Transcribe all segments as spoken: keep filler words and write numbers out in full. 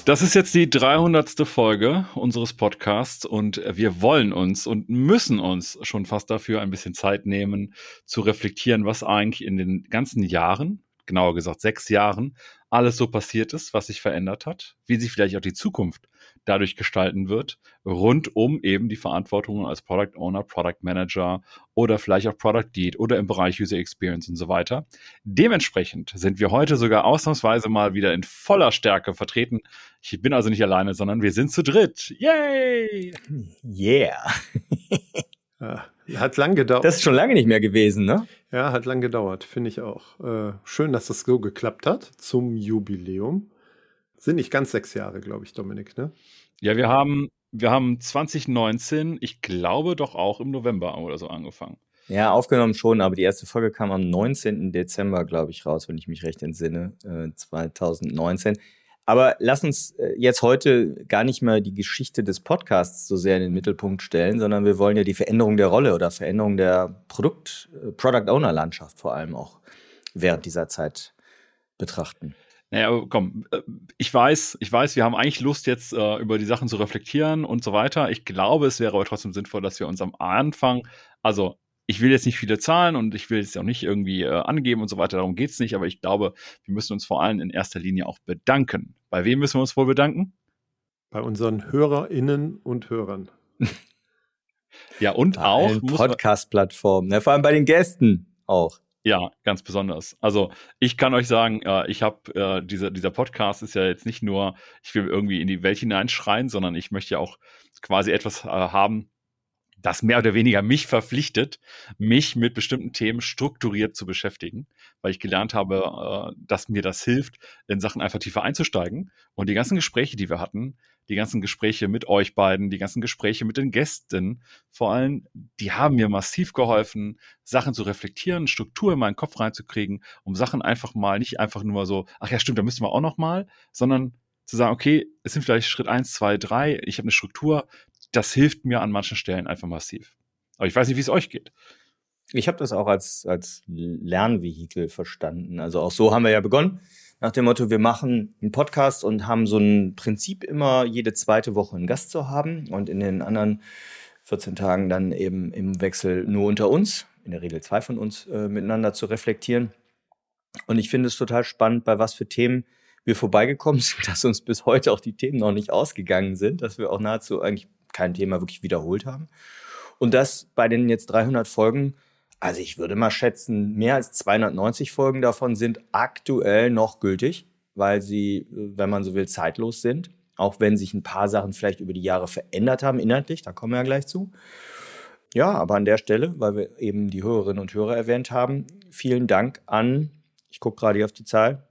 Das ist jetzt die dreihundertste Folge unseres Podcasts und wir wollen uns und müssen uns schon fast dafür ein bisschen Zeit nehmen, zu reflektieren, was eigentlich in den ganzen Jahren, genauer gesagt sechs Jahren, alles so passiert ist, was sich verändert hat, wie sich vielleicht auch die Zukunft dadurch gestalten wird, rund um eben die Verantwortung als Product Owner, Product Manager oder vielleicht auch Product Lead oder im Bereich User Experience und so weiter. Dementsprechend sind wir heute sogar ausnahmsweise mal wieder in voller Stärke vertreten. Ich bin also nicht alleine, sondern wir sind zu dritt. Yay! Yeah! Ja, hat lang gedauert. Das ist schon lange nicht mehr gewesen, ne? Ja, hat lang gedauert, finde ich auch. Äh, schön, dass das so geklappt hat zum Jubiläum. Sind nicht ganz sechs Jahre, glaube ich, Dominik, ne? Ja, wir haben, wir haben zwanzig neunzehn, ich glaube doch auch im November oder so angefangen. Ja, aufgenommen schon, aber die erste Folge kam am neunzehnten Dezember, glaube ich, raus, wenn ich mich recht entsinne, äh, zwanzig neunzehn. Aber lass uns jetzt heute gar nicht mehr die Geschichte des Podcasts so sehr in den Mittelpunkt stellen, sondern wir wollen ja die Veränderung der Rolle oder Veränderung der Produkt, Product-Owner-Landschaft vor allem auch während dieser Zeit betrachten. Naja, komm, ich weiß, ich weiß, wir haben eigentlich Lust, jetzt äh, über die Sachen zu reflektieren und so weiter. Ich glaube, es wäre aber trotzdem sinnvoll, dass wir uns am Anfang, also ich will jetzt nicht viele Zahlen und ich will jetzt auch nicht irgendwie äh, angeben und so weiter, darum geht's nicht, aber ich glaube, wir müssen uns vor allem in erster Linie auch bedanken. Bei wem müssen wir uns wohl bedanken? Bei unseren HörerInnen und Hörern. Ja, und bei auch Podcast-Plattformen, ne? Vor allem bei den Gästen auch. Ja, ganz besonders. Also ich kann euch sagen, äh, ich habe äh, dieser dieser Podcast ist ja jetzt nicht nur, ich will irgendwie in die Welt hineinschreien, sondern ich möchte ja auch quasi etwas äh, haben, das mehr oder weniger mich verpflichtet, mich mit bestimmten Themen strukturiert zu beschäftigen, weil ich gelernt habe, äh, dass mir das hilft, in Sachen einfach tiefer einzusteigen. Und die ganzen Gespräche, die wir hatten, die ganzen Gespräche mit euch beiden, die ganzen Gespräche mit den Gästen, vor allem, die haben mir massiv geholfen, Sachen zu reflektieren, Struktur in meinen Kopf reinzukriegen, um Sachen einfach mal, nicht einfach nur so, ach ja, stimmt, da müssen wir auch noch mal, sondern zu sagen, okay, es sind vielleicht Schritt eins, zwei, drei, ich habe eine Struktur, das hilft mir an manchen Stellen einfach massiv. Aber ich weiß nicht, wie es euch geht. Ich habe das auch als, als Lernvehikel verstanden. Also auch so haben wir ja begonnen. Nach dem Motto, wir machen einen Podcast und haben so ein Prinzip, immer jede zweite Woche einen Gast zu haben und in den anderen vierzehn Tagen dann eben im Wechsel nur unter uns, in der Regel zwei von uns, äh, miteinander zu reflektieren. Und ich finde es total spannend, bei was für Themen wir vorbeigekommen sind, dass uns bis heute auch die Themen noch nicht ausgegangen sind, dass wir auch nahezu eigentlich kein Thema wirklich wiederholt haben. Und das bei den jetzt dreihundert Folgen, also ich würde mal schätzen, mehr als zweihundertneunzig Folgen davon sind aktuell noch gültig, weil sie, wenn man so will, zeitlos sind. Auch wenn sich ein paar Sachen vielleicht über die Jahre verändert haben, inhaltlich, da kommen wir ja gleich zu. Ja, aber an der Stelle, weil wir eben die Hörerinnen und Hörer erwähnt haben, vielen Dank an, ich gucke gerade hier auf die Zahl,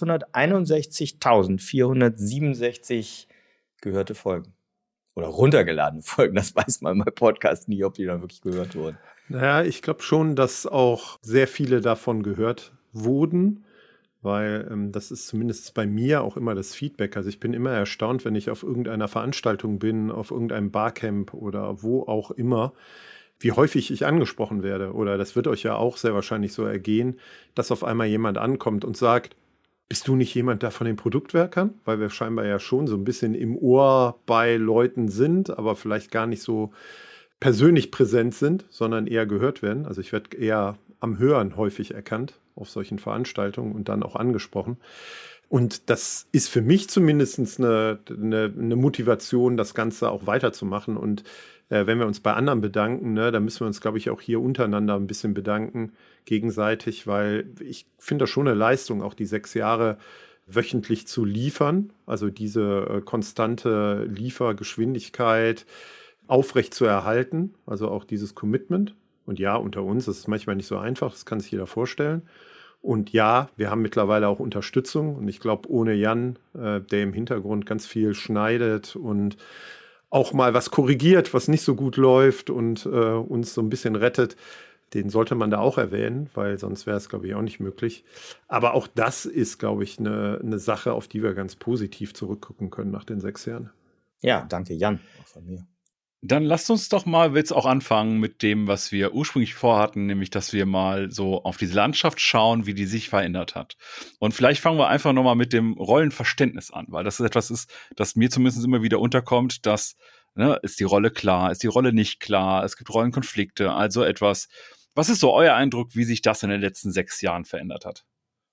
sechshunderteinundsechzigtausendvierhundertsiebenundsechzig gehörte Folgen. Oder runtergeladene Folgen, das weiß man beim Podcast nie, ob die dann wirklich gehört wurden. Naja, ich glaube schon, dass auch sehr viele davon gehört wurden, weil ähm, das ist zumindest bei mir auch immer das Feedback. Also ich bin immer erstaunt, wenn ich auf irgendeiner Veranstaltung bin, auf irgendeinem Barcamp oder wo auch immer, wie häufig ich angesprochen werde. Oder das wird euch ja auch sehr wahrscheinlich so ergehen, dass auf einmal jemand ankommt und sagt, bist du nicht jemand da von den Produktwerkern? Weil wir scheinbar ja schon so ein bisschen im Ohr bei Leuten sind, aber vielleicht gar nicht so persönlich präsent sind, sondern eher gehört werden. Also ich werde eher am Hören häufig erkannt auf solchen Veranstaltungen und dann auch angesprochen. Und das ist für mich zumindest eine, eine, eine Motivation, das Ganze auch weiterzumachen. Und äh, wenn wir uns bei anderen bedanken, ne, dann müssen wir uns, glaube ich, auch hier untereinander ein bisschen bedanken, gegenseitig, weil ich finde das schon eine Leistung, auch die sechs Jahre wöchentlich zu liefern. Also diese äh, konstante Liefergeschwindigkeit aufrecht zu erhalten. Also auch dieses Commitment. Und ja, unter uns, das ist manchmal nicht so einfach, das kann sich jeder vorstellen. Und ja, wir haben mittlerweile auch Unterstützung. Und ich glaube, ohne Jan, äh, der im Hintergrund ganz viel schneidet und auch mal was korrigiert, was nicht so gut läuft und äh, uns so ein bisschen rettet, den sollte man da auch erwähnen, weil sonst wäre es, glaube ich, auch nicht möglich. Aber auch das ist, glaube ich, eine, eine Sache, auf die wir ganz positiv zurückgucken können nach den sechs Jahren. Ja, danke Jan, auch von mir. Dann lasst uns doch mal jetzt auch anfangen mit dem, was wir ursprünglich vorhatten, nämlich, dass wir mal so auf diese Landschaft schauen, wie die sich verändert hat. Und vielleicht fangen wir einfach nochmal mit dem Rollenverständnis an, weil das ist etwas ist, das mir zumindest immer wieder unterkommt, dass, ne, ist die Rolle klar, ist die Rolle nicht klar, es gibt Rollenkonflikte, also etwas. Was ist so euer Eindruck, wie sich das in den letzten sechs Jahren verändert hat?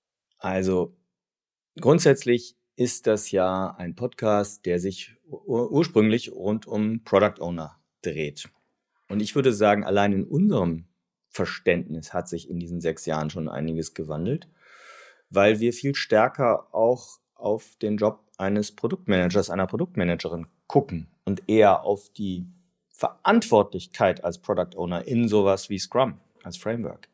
Also grundsätzlich ist das ja ein Podcast, der sich ur- ursprünglich rund um Product Owner dreht. Und ich würde sagen, allein in unserem Verständnis hat sich in diesen sechs Jahren schon einiges gewandelt, weil wir viel stärker auch auf den Job eines Produktmanagers, einer Produktmanagerin gucken und eher auf die Verantwortlichkeit als Product Owner in sowas wie Scrum als Framework.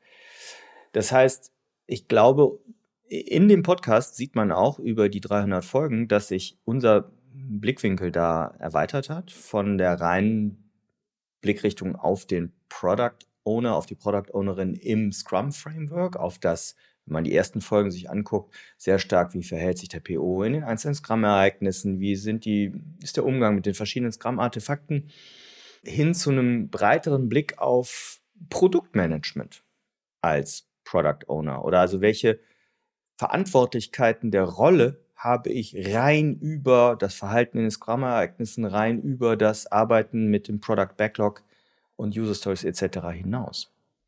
Das heißt, ich glaube, in dem Podcast sieht man auch über die dreihundert Folgen, dass sich unser Blickwinkel da erweitert hat von der reinen Blickrichtung auf den Product Owner, auf die Product Ownerin im Scrum Framework, auf das, wenn man die ersten Folgen sich anguckt, sehr stark, wie verhält sich der P O in den einzelnen Scrum-Ereignissen, wie sind die, ist der Umgang mit den verschiedenen Scrum-Artefakten, hin zu einem breiteren Blick auf Produktmanagement als Product Owner oder also welche Verantwortlichkeiten der Rolle habe ich rein über das Verhalten in den Scrum-Ereignissen, rein über das Arbeiten mit dem Product Backlog und User Stories et cetera hinaus.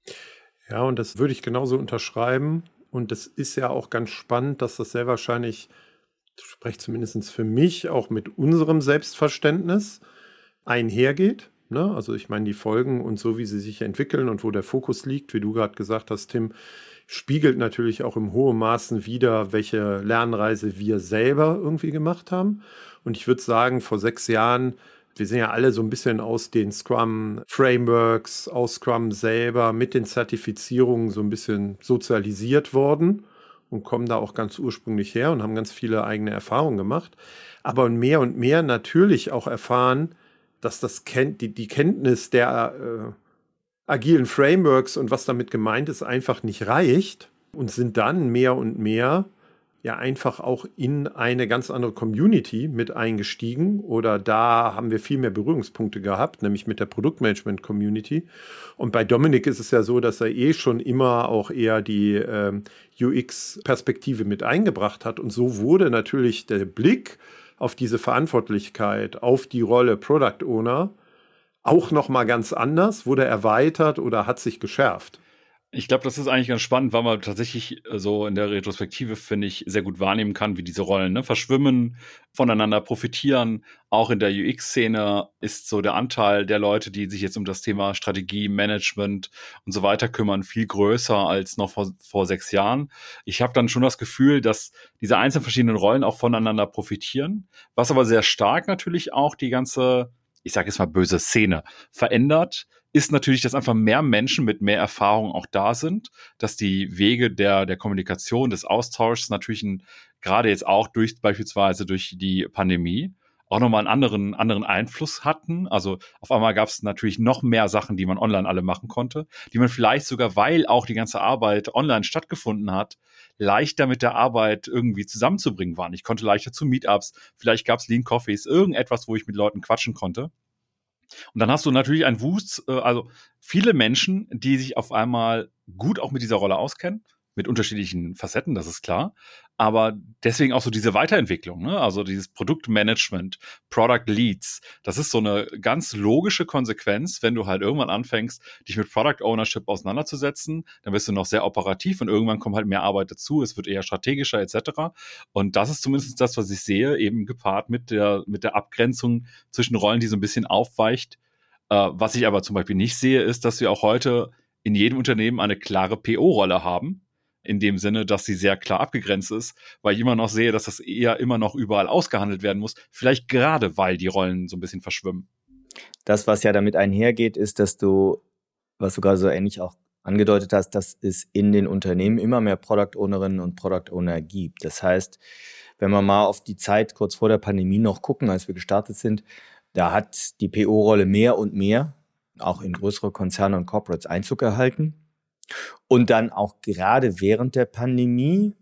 Ja, und das würde ich genauso unterschreiben. Und das ist ja auch ganz spannend, dass das sehr wahrscheinlich, das spricht zumindest für mich, auch mit unserem Selbstverständnis einhergeht. Ne? Also ich meine, die Folgen und so, wie sie sich entwickeln und wo der Fokus liegt, wie du gerade gesagt hast, Tim, spiegelt natürlich auch im hohen Maßen wider, welche Lernreise wir selber irgendwie gemacht haben. Und ich würde sagen, vor sechs Jahren, wir sind ja alle so ein bisschen aus den Scrum-Frameworks, aus Scrum selber mit den Zertifizierungen so ein bisschen sozialisiert worden und kommen da auch ganz ursprünglich her und haben ganz viele eigene Erfahrungen gemacht. Aber mehr und mehr natürlich auch erfahren, dass das Ken- die, die Kenntnis der äh, agilen Frameworks und was damit gemeint ist, einfach nicht reicht und sind dann mehr und mehr ja einfach auch in eine ganz andere Community mit eingestiegen oder da haben wir viel mehr Berührungspunkte gehabt, nämlich mit der Produktmanagement-Community. Und bei Dominik ist es ja so, dass er eh schon immer auch eher die ähm, U X-Perspektive mit eingebracht hat und so wurde natürlich der Blick auf diese Verantwortlichkeit, auf die Rolle Product Owner auch nochmal ganz anders, wurde erweitert oder hat sich geschärft. Ich glaube, das ist eigentlich ganz spannend, weil man tatsächlich so in der Retrospektive, finde ich, sehr gut wahrnehmen kann, wie diese Rollen, ne, verschwimmen, voneinander profitieren. Auch in der U X-Szene ist so der Anteil der Leute, die sich jetzt um das Thema Strategie, Management und so weiter kümmern, viel größer als noch vor, vor sechs Jahren. Ich habe dann schon das Gefühl, dass diese einzelnen verschiedenen Rollen auch voneinander profitieren, was aber sehr stark natürlich auch die ganze, ich sage jetzt mal böse Szene, verändert, ist natürlich, dass einfach mehr Menschen mit mehr Erfahrung auch da sind, dass die Wege der, der Kommunikation, des Austauschs natürlich ein, gerade jetzt auch durch beispielsweise durch die Pandemie auch nochmal einen anderen, anderen Einfluss hatten. Also auf einmal gab es natürlich noch mehr Sachen, die man online alle machen konnte, die man vielleicht sogar, weil auch die ganze Arbeit online stattgefunden hat, leichter mit der Arbeit irgendwie zusammenzubringen waren. Ich konnte leichter zu Meetups, vielleicht gab es Lean Coffees, irgendetwas, wo ich mit Leuten quatschen konnte. Und dann hast du natürlich einen Wust, äh, also viele Menschen, die sich auf einmal gut auch mit dieser Rolle auskennen, mit unterschiedlichen Facetten, das ist klar. Aber deswegen auch so diese Weiterentwicklung, ne? Also dieses Produktmanagement, Product Leads, das ist so eine ganz logische Konsequenz, wenn du halt irgendwann anfängst, dich mit Product Ownership auseinanderzusetzen, dann wirst du noch sehr operativ und irgendwann kommt halt mehr Arbeit dazu, es wird eher strategischer et cetera. Und das ist zumindest das, was ich sehe, eben gepaart mit der, mit der Abgrenzung zwischen Rollen, die so ein bisschen aufweicht. Äh, was ich aber zum Beispiel nicht sehe, ist, dass wir auch heute in jedem Unternehmen eine klare P O-Rolle haben, in dem Sinne, dass sie sehr klar abgegrenzt ist, weil ich immer noch sehe, dass das eher immer noch überall ausgehandelt werden muss, vielleicht gerade, weil die Rollen so ein bisschen verschwimmen. Das, was ja damit einhergeht, ist, dass du, was du gerade so ähnlich auch angedeutet hast, dass es in den Unternehmen immer mehr Product Ownerinnen und Product Owner gibt. Das heißt, wenn wir mal auf die Zeit kurz vor der Pandemie noch gucken, als wir gestartet sind, da hat die P O-Rolle mehr und mehr, auch in größere Konzerne und Corporates, Einzug erhalten. Und dann auch gerade während der Pandemie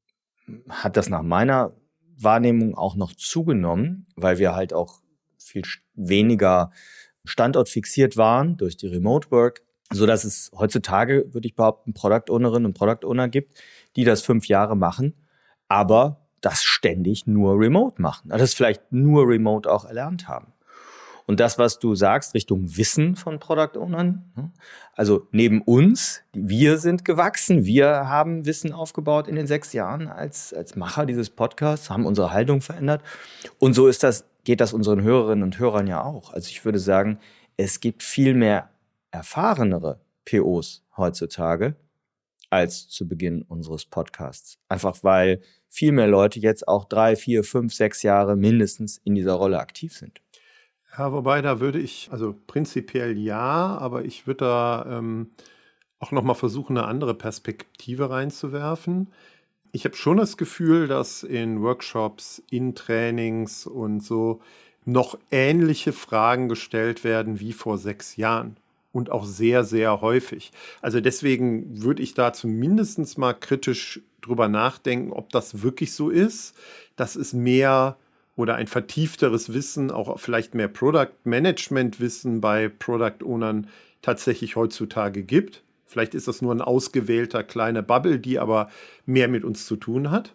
hat das nach meiner Wahrnehmung auch noch zugenommen, weil wir halt auch viel weniger Standort fixiert waren durch die Remote Work, sodass es heutzutage, würde ich behaupten, Product Ownerinnen und Product Owner gibt, die das fünf Jahre machen, aber das ständig nur remote machen. Also das vielleicht nur remote auch erlernt haben. Und das, was du sagst, Richtung Wissen von Product Ownern, also neben uns, wir sind gewachsen, wir haben Wissen aufgebaut in den sechs Jahren als, als Macher dieses Podcasts, haben unsere Haltung verändert. Und so ist das, geht das unseren Hörerinnen und Hörern ja auch. Also ich würde sagen, es gibt viel mehr erfahrenere P Os heutzutage als zu Beginn unseres Podcasts. Einfach weil viel mehr Leute jetzt auch drei, vier, fünf, sechs Jahre mindestens in dieser Rolle aktiv sind. Ja, wobei da würde ich, also prinzipiell ja, aber ich würde da ähm, auch nochmal versuchen, eine andere Perspektive reinzuwerfen. Ich habe schon das Gefühl, dass in Workshops, in Trainings und so noch ähnliche Fragen gestellt werden wie vor sechs Jahren. Und auch sehr, sehr häufig. Also deswegen würde ich da zumindest mal kritisch drüber nachdenken, ob das wirklich so ist. Das ist mehr oder ein vertiefteres Wissen, auch vielleicht mehr Product Management Wissen bei Product Ownern tatsächlich heutzutage gibt. Vielleicht ist das nur ein ausgewählter kleiner Bubble, die aber mehr mit uns zu tun hat.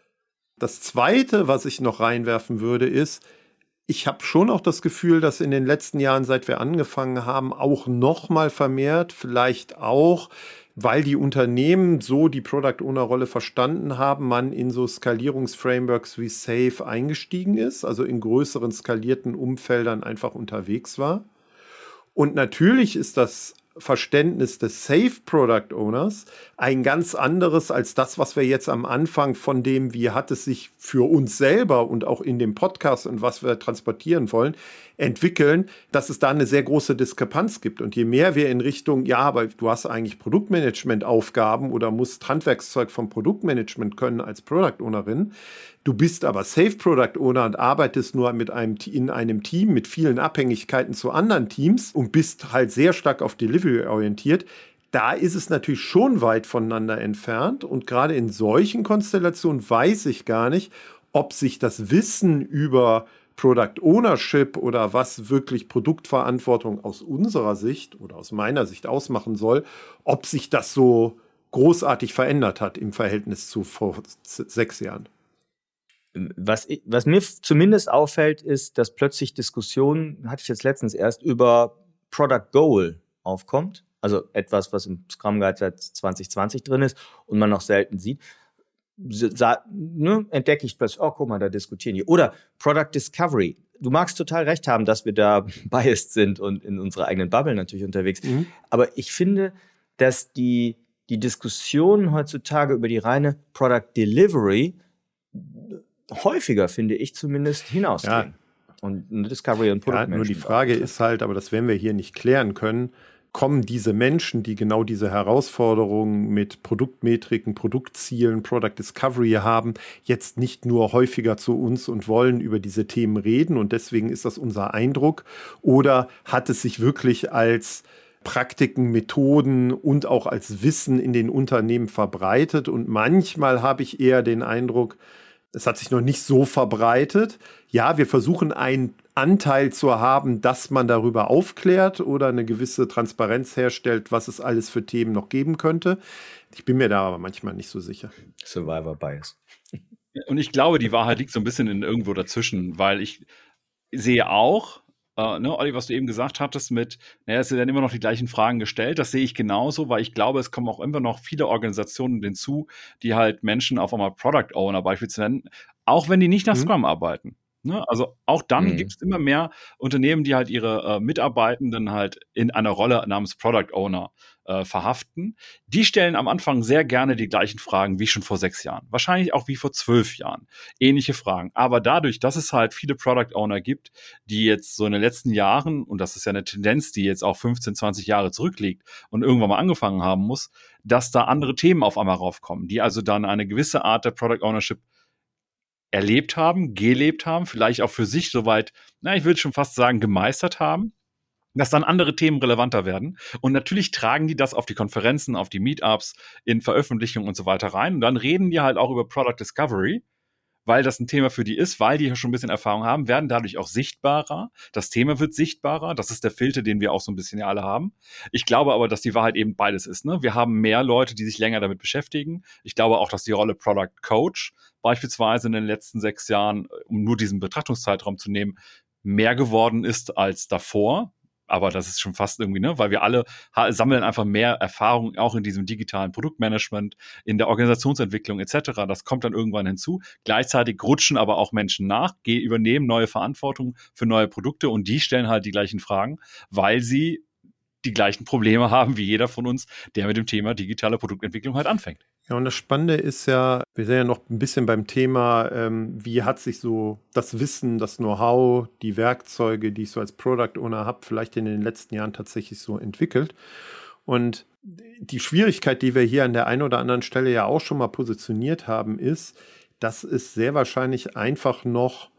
Das Zweite, was ich noch reinwerfen würde, ist, ich habe schon auch das Gefühl, dass in den letzten Jahren, seit wir angefangen haben, auch noch mal vermehrt, vielleicht auch, weil die Unternehmen so die Product Owner Rolle verstanden haben, man in so Skalierungsframeworks wie Safe eingestiegen ist, also in größeren skalierten Umfeldern einfach unterwegs war. Und natürlich ist das Verständnis des Safe Product Owners ein ganz anderes als das, was wir jetzt am Anfang von dem, wie hat es sich für uns selber und auch in dem Podcast und was wir transportieren wollen, entwickeln, dass es da eine sehr große Diskrepanz gibt. Und je mehr wir in Richtung, ja, aber du hast eigentlich Produktmanagement-Aufgaben oder musst Handwerkszeug vom Produktmanagement können als Product Ownerin, du bist aber Safe Product Owner und arbeitest nur mit einem, in einem Team mit vielen Abhängigkeiten zu anderen Teams und bist halt sehr stark auf Delivery orientiert, da ist es natürlich schon weit voneinander entfernt. Und gerade in solchen Konstellationen weiß ich gar nicht, ob sich das Wissen über Product Ownership oder was wirklich Produktverantwortung aus unserer Sicht oder aus meiner Sicht ausmachen soll, ob sich das so großartig verändert hat im Verhältnis zu vor sechs Jahren. Was, ich, was mir zumindest auffällt, ist, dass plötzlich Diskussionen, hatte ich jetzt letztens erst, über Product Goal aufkommt. Also etwas, was im Scrum Guide seit zwanzig zwanzig drin ist und man noch selten sieht. Sa- ne, entdecke ich plötzlich, oh, guck mal, da diskutieren die. Oder Product Discovery. Du magst total recht haben, dass wir da biased sind und in unserer eigenen Bubble natürlich unterwegs. Mhm. Aber ich finde, dass die, die Diskussionen heutzutage über die reine Product Delivery häufiger, finde ich zumindest, hinausgehen. Ja. Und eine Discovery und Product ja, nur die Frage auch. Ist halt, aber das werden wir hier nicht klären können, kommen diese Menschen, die genau diese Herausforderungen mit Produktmetriken, Produktzielen, Product Discovery haben, jetzt nicht nur häufiger zu uns und wollen über diese Themen reden und deswegen ist das unser Eindruck, oder hat es sich wirklich als Praktiken, Methoden und auch als Wissen in den Unternehmen verbreitet? Und manchmal habe ich eher den Eindruck, es hat sich noch nicht so verbreitet. Ja, wir versuchen einen Anteil zu haben, dass man darüber aufklärt oder eine gewisse Transparenz herstellt, was es alles für Themen noch geben könnte. Ich bin mir da aber manchmal nicht so sicher. Survivor Bias. Und ich glaube, die Wahrheit liegt so ein bisschen in irgendwo dazwischen, weil ich sehe auch, Uh, ne, Olli, was du eben gesagt hattest mit, naja, es werden immer noch die gleichen Fragen gestellt, das sehe ich genauso, weil ich glaube, es kommen auch immer noch viele Organisationen hinzu, die halt Menschen auf einmal Product Owner beispielsweise nennen, auch wenn die nicht nach mhm. Scrum arbeiten. Ne? Also auch dann mhm. gibt es immer mehr Unternehmen, die halt ihre äh, Mitarbeitenden halt in einer Rolle namens Product Owner äh, verhaften. Die stellen am Anfang sehr gerne die gleichen Fragen wie schon vor sechs Jahren. Wahrscheinlich auch wie vor zwölf Jahren. Ähnliche Fragen. Aber dadurch, dass es halt viele Product Owner gibt, die jetzt so in den letzten Jahren, und das ist ja eine Tendenz, die jetzt auch fünfzehn, zwanzig Jahre zurückliegt und irgendwann mal angefangen haben muss, dass da andere Themen auf einmal raufkommen, die also dann eine gewisse Art der Product Ownership erlebt haben, gelebt haben, vielleicht auch für sich soweit, na, ich würde schon fast sagen, gemeistert haben, dass dann andere Themen relevanter werden. Und natürlich tragen die das auf die Konferenzen, auf die Meetups, in Veröffentlichungen und so weiter rein. Und dann reden die halt auch über Product Discovery, weil das ein Thema für die ist, weil die ja schon ein bisschen Erfahrung haben, werden dadurch auch sichtbarer. Das Thema wird sichtbarer. Das ist der Filter, den wir auch so ein bisschen ja alle haben. Ich glaube aber, dass die Wahrheit eben beides ist. Ne? Wir haben mehr Leute, die sich länger damit beschäftigen. Ich glaube auch, dass die Rolle Product Coach beispielsweise in den letzten sechs Jahren, um nur diesen Betrachtungszeitraum zu nehmen, mehr geworden ist als davor. Aber das ist schon fast irgendwie, ne, weil wir alle ha- sammeln einfach mehr Erfahrung auch in diesem digitalen Produktmanagement, in der Organisationsentwicklung et cetera. Das kommt dann irgendwann hinzu. Gleichzeitig rutschen aber auch Menschen nach, geh, übernehmen neue Verantwortung für neue Produkte und die stellen halt die gleichen Fragen, weil sie die gleichen Probleme haben wie jeder von uns, der mit dem Thema digitale Produktentwicklung halt anfängt. Ja, und das Spannende ist ja, wir sind ja noch ein bisschen beim Thema, ähm, wie hat sich so das Wissen, das Know-how, die Werkzeuge, die ich so als Product Owner habe, vielleicht in den letzten Jahren tatsächlich so entwickelt. Und die Schwierigkeit, die wir hier an der einen oder anderen Stelle ja auch schon mal positioniert haben, ist, dass es sehr wahrscheinlich einfach noch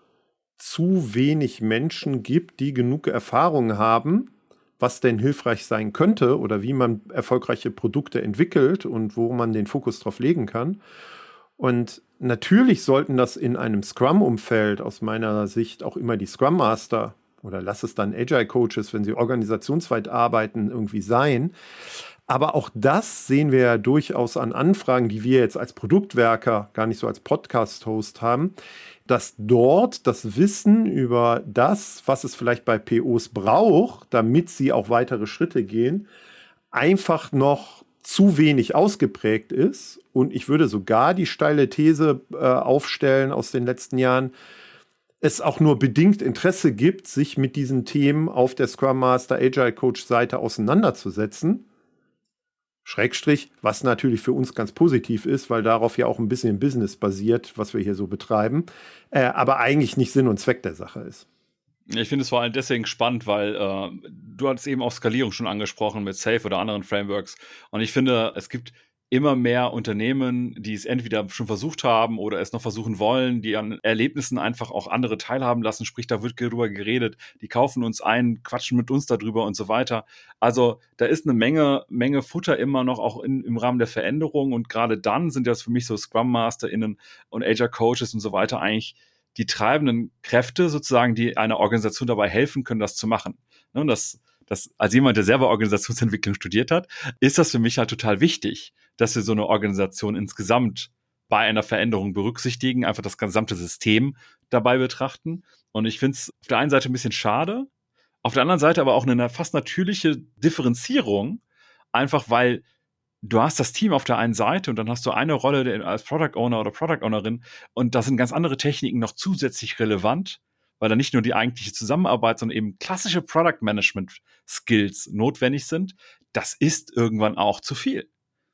zu wenig Menschen gibt, die genug Erfahrung haben, was denn hilfreich sein könnte oder wie man erfolgreiche Produkte entwickelt und wo man den Fokus drauf legen kann. Und natürlich sollten das in einem Scrum-Umfeld aus meiner Sicht auch immer die Scrum Master oder lass es dann Agile Coaches, wenn sie organisationsweit arbeiten, irgendwie sein. Aber auch das sehen wir ja durchaus an Anfragen, die wir jetzt als Produktwerker gar nicht so als Podcast-Host haben, dass dort das Wissen über das, was es vielleicht bei P Os braucht, damit sie auch weitere Schritte gehen, einfach noch zu wenig ausgeprägt ist. Und ich würde sogar die steile These äh, aufstellen aus den letzten Jahren, es auch nur bedingt Interesse gibt, sich mit diesen Themen auf der Scrum Master Agile Coach Seite auseinanderzusetzen. Schrägstrich, was natürlich für uns ganz positiv ist, weil darauf ja auch ein bisschen Business basiert, was wir hier so betreiben, äh, aber eigentlich nicht Sinn und Zweck der Sache ist. Ich finde es vor allem deswegen spannend, weil äh, du hattest eben auch Skalierung schon angesprochen mit Safe oder anderen Frameworks. Und ich finde, es gibt immer mehr Unternehmen, die es entweder schon versucht haben oder es noch versuchen wollen, die an Erlebnissen einfach auch andere teilhaben lassen. Sprich, da wird darüber geredet, die kaufen uns ein, quatschen mit uns darüber und so weiter. Also da ist eine Menge, Menge Futter immer noch auch in, im Rahmen der Veränderung. Und gerade dann sind das für mich so Scrum MasterInnen und Agile Coaches und so weiter eigentlich die treibenden Kräfte sozusagen, die einer Organisation dabei helfen können, das zu machen. Und das, das, als jemand, der selber Organisationsentwicklung studiert hat, ist das für mich halt total wichtig, dass wir so eine Organisation insgesamt bei einer Veränderung berücksichtigen, einfach das gesamte System dabei betrachten. Und ich finde es auf der einen Seite ein bisschen schade, auf der anderen Seite aber auch eine fast natürliche Differenzierung, einfach weil du hast das Team auf der einen Seite und dann hast du eine Rolle als Product Owner oder Product Ownerin und da sind ganz andere Techniken noch zusätzlich relevant, weil da nicht nur die eigentliche Zusammenarbeit, sondern eben klassische Product Management Skills notwendig sind. Das ist irgendwann auch zu viel.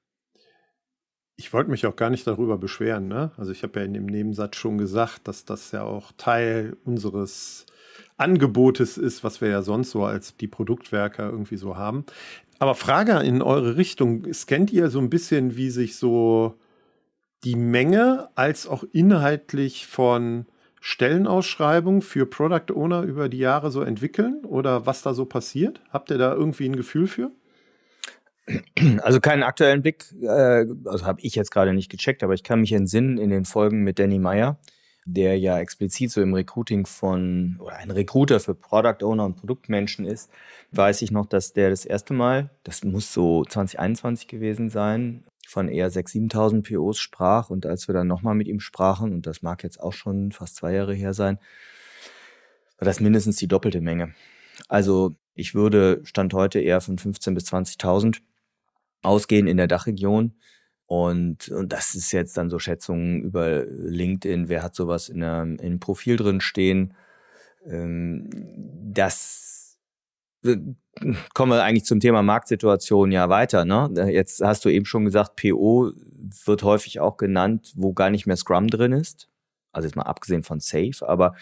Ich wollte mich auch gar nicht darüber beschweren, ne? Also ich habe ja in dem Nebensatz schon gesagt, dass das ja auch Teil unseres Angebotes ist, was wir ja sonst so als die Produktwerker irgendwie so haben. Aber Frage in eure Richtung, scannt ihr so ein bisschen, wie sich so die Menge als auch inhaltlich von Stellenausschreibungen für Product Owner über die Jahre so entwickeln oder was da so passiert? Habt ihr da irgendwie ein Gefühl für? Also keinen aktuellen Blick, äh, also habe ich jetzt gerade nicht gecheckt, aber ich kann mich entsinnen in den Folgen mit Danny Meyer, der ja explizit so im Recruiting von, oder ein Recruiter für Product Owner und Produktmenschen ist, weiß ich noch, dass der das erste Mal, das muss so zwanzig einundzwanzig gewesen sein, von eher sechstausend, siebentausend P Os sprach. Und als wir dann nochmal mit ihm sprachen, und das mag jetzt auch schon fast zwei Jahre her sein, war das mindestens die doppelte Menge. Also ich würde Stand heute eher von fünfzehntausend bis zwanzigtausend ausgehen in der Dachregion. Und, und das ist jetzt dann so Schätzungen über LinkedIn, wer hat sowas in einem, in einem Profil drin stehen. Ähm, das äh, kommen wir eigentlich zum Thema Marktsituation ja weiter, ne? Jetzt hast du eben schon gesagt, P O wird häufig auch genannt, wo gar nicht mehr Scrum drin ist. Also jetzt mal abgesehen von Safe, aber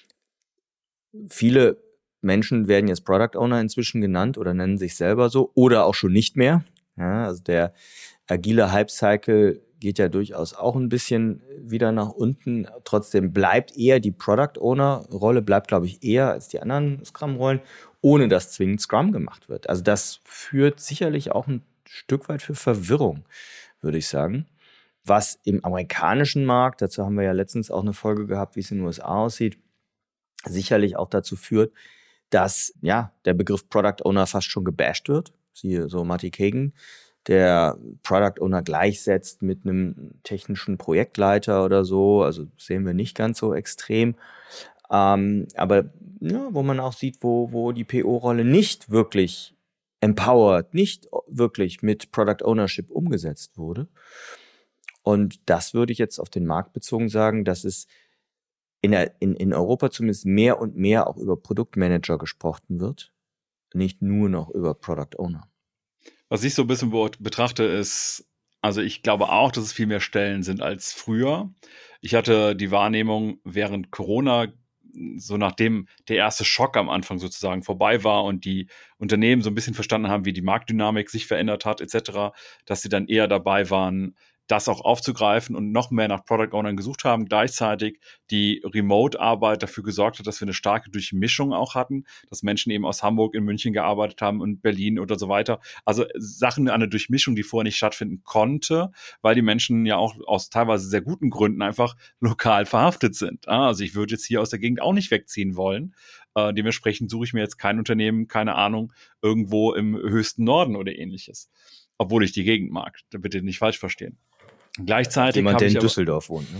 viele Menschen werden jetzt Product Owner inzwischen genannt oder nennen sich selber so oder auch schon nicht mehr. Ja, also der agile Hype-Cycle geht ja durchaus auch ein bisschen wieder nach unten. Trotzdem bleibt eher die Product-Owner-Rolle, bleibt, glaube ich, eher als die anderen Scrum-Rollen, ohne dass zwingend Scrum gemacht wird. Also das führt sicherlich auch ein Stück weit für Verwirrung, würde ich sagen. was im amerikanischen Markt, dazu haben wir ja letztens auch eine Folge gehabt, wie es in den U S A aussieht, sicherlich auch dazu führt, dass ja der Begriff Product Owner fast schon gebasht wird. Siehe so Marty Kagan, der Product Owner gleichsetzt mit einem technischen Projektleiter oder so. Also sehen wir nicht ganz so extrem. Ähm, aber ja, wo man auch sieht, wo, wo die P O-Rolle nicht wirklich empowered, nicht wirklich mit Product Ownership umgesetzt wurde. Und das würde ich jetzt auf den Markt bezogen sagen, dass es in, der, in, in Europa zumindest mehr und mehr auch über Produktmanager gesprochen wird, nicht nur noch über Product Owner. Was ich so ein bisschen betrachte, ist, also ich glaube auch, dass es viel mehr Stellen sind als früher. Ich hatte die Wahrnehmung während Corona, so nachdem der erste Schock am Anfang sozusagen vorbei war und die Unternehmen so ein bisschen verstanden haben, wie die Marktdynamik sich verändert hat et cetera, dass sie dann eher dabei waren, das auch aufzugreifen und noch mehr nach Product Ownern gesucht haben. Gleichzeitig die Remote-Arbeit dafür gesorgt hat, dass wir eine starke Durchmischung auch hatten, dass Menschen eben aus Hamburg in München gearbeitet haben und Berlin oder so weiter. Also Sachen, eine Durchmischung, die vorher nicht stattfinden konnte, weil die Menschen ja auch aus teilweise sehr guten Gründen einfach lokal verhaftet sind. Also ich würde jetzt hier aus der Gegend auch nicht wegziehen wollen. Äh, dementsprechend suche ich mir jetzt kein Unternehmen, keine Ahnung, irgendwo im höchsten Norden oder ähnliches. Obwohl ich die Gegend mag. Da bitte nicht falsch verstehen. Gleichzeitig jemand, der in aber, Düsseldorf wohnt,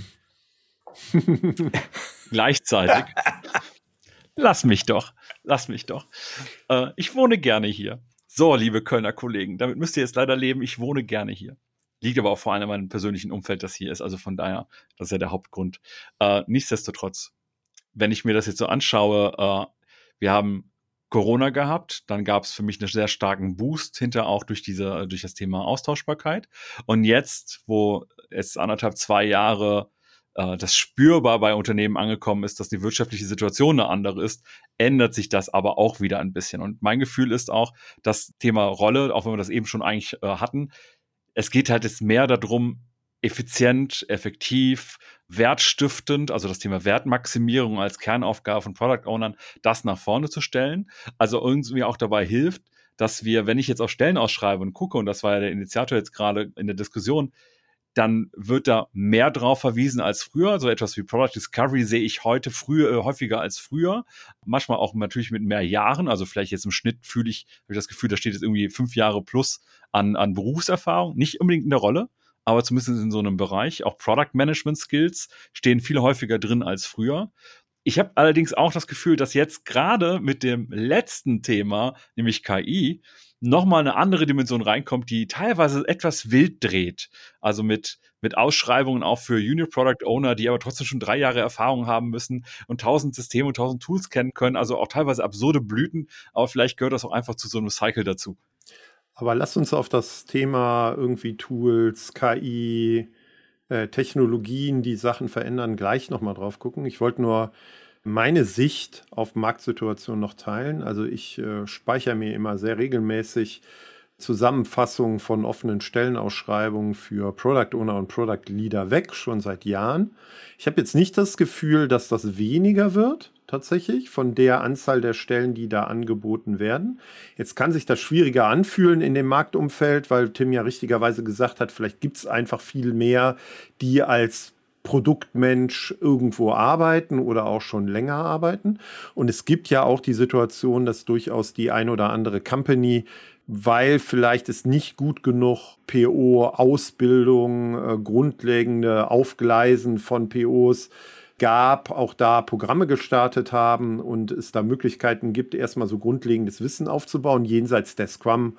ne? Gleichzeitig. Lass mich doch. Lass mich doch. Äh, ich wohne gerne hier. So, liebe Kölner Kollegen, damit müsst ihr jetzt leider leben. Ich wohne gerne hier. Liegt aber auch vor allem an meinem persönlichen Umfeld, das hier ist. Also von daher, das ist ja der Hauptgrund. Äh, nichtsdestotrotz, wenn ich mir das jetzt so anschaue, äh, wir haben Corona gehabt, dann gab es für mich einen sehr starken Boost hinter auch durch diese durch das Thema Austauschbarkeit. Und jetzt, wo es anderthalb, zwei Jahre äh, das spürbar bei Unternehmen angekommen ist, dass die wirtschaftliche Situation eine andere ist, ändert sich das aber auch wieder ein bisschen. Und mein Gefühl ist auch, das Thema Rolle, auch wenn wir das eben schon eigentlich äh, hatten, es geht halt jetzt mehr darum, effizient, effektiv, wertstiftend, also das Thema Wertmaximierung als Kernaufgabe von Product Ownern, das nach vorne zu stellen. Also irgendwie auch dabei hilft, dass wir, wenn ich jetzt auf Stellen ausschreibe und gucke, und das war ja der Initiator jetzt gerade in der Diskussion, dann wird da mehr drauf verwiesen als früher. So etwas wie Product Discovery sehe ich heute früher, äh, häufiger als früher. Manchmal auch natürlich mit mehr Jahren. Also vielleicht jetzt im Schnitt fühle ich, habe ich das Gefühl, da steht jetzt irgendwie fünf Jahre plus an, an Berufserfahrung. Nicht unbedingt in der Rolle, aber zumindest in so einem Bereich. Auch Product Management Skills stehen viel häufiger drin als früher. Ich habe allerdings auch das Gefühl, dass jetzt gerade mit dem letzten Thema, nämlich K I, nochmal eine andere Dimension reinkommt, die teilweise etwas wild dreht. Also mit, mit Ausschreibungen auch für Junior Product Owner, die aber trotzdem schon drei Jahre Erfahrung haben müssen und tausend Systeme und tausend Tools kennen können. Also auch teilweise absurde Blüten, aber vielleicht gehört das auch einfach zu so einem Cycle dazu. Aber lass uns auf das Thema irgendwie Tools, K I, äh, Technologien, die Sachen verändern, gleich nochmal drauf gucken. Ich wollte nur meine Sicht auf Marktsituation noch teilen. Also ich äh, speichere mir immer sehr regelmäßig Zusammenfassungen von offenen Stellenausschreibungen für Product Owner und Product Leader weg, schon seit Jahren. Ich habe jetzt nicht das Gefühl, dass das weniger wird, tatsächlich, von der Anzahl der Stellen, die da angeboten werden. Jetzt kann sich das schwieriger anfühlen in dem Marktumfeld, weil Tim ja richtigerweise gesagt hat, vielleicht gibt es einfach viel mehr, die als Produktmensch irgendwo arbeiten oder auch schon länger arbeiten. Und es gibt ja auch die Situation, dass durchaus die ein oder andere Company, weil vielleicht es nicht gut genug P O-Ausbildung, äh, grundlegende Aufgleisen von P Os gab, auch da Programme gestartet haben und es da Möglichkeiten gibt, erstmal so grundlegendes Wissen aufzubauen, jenseits der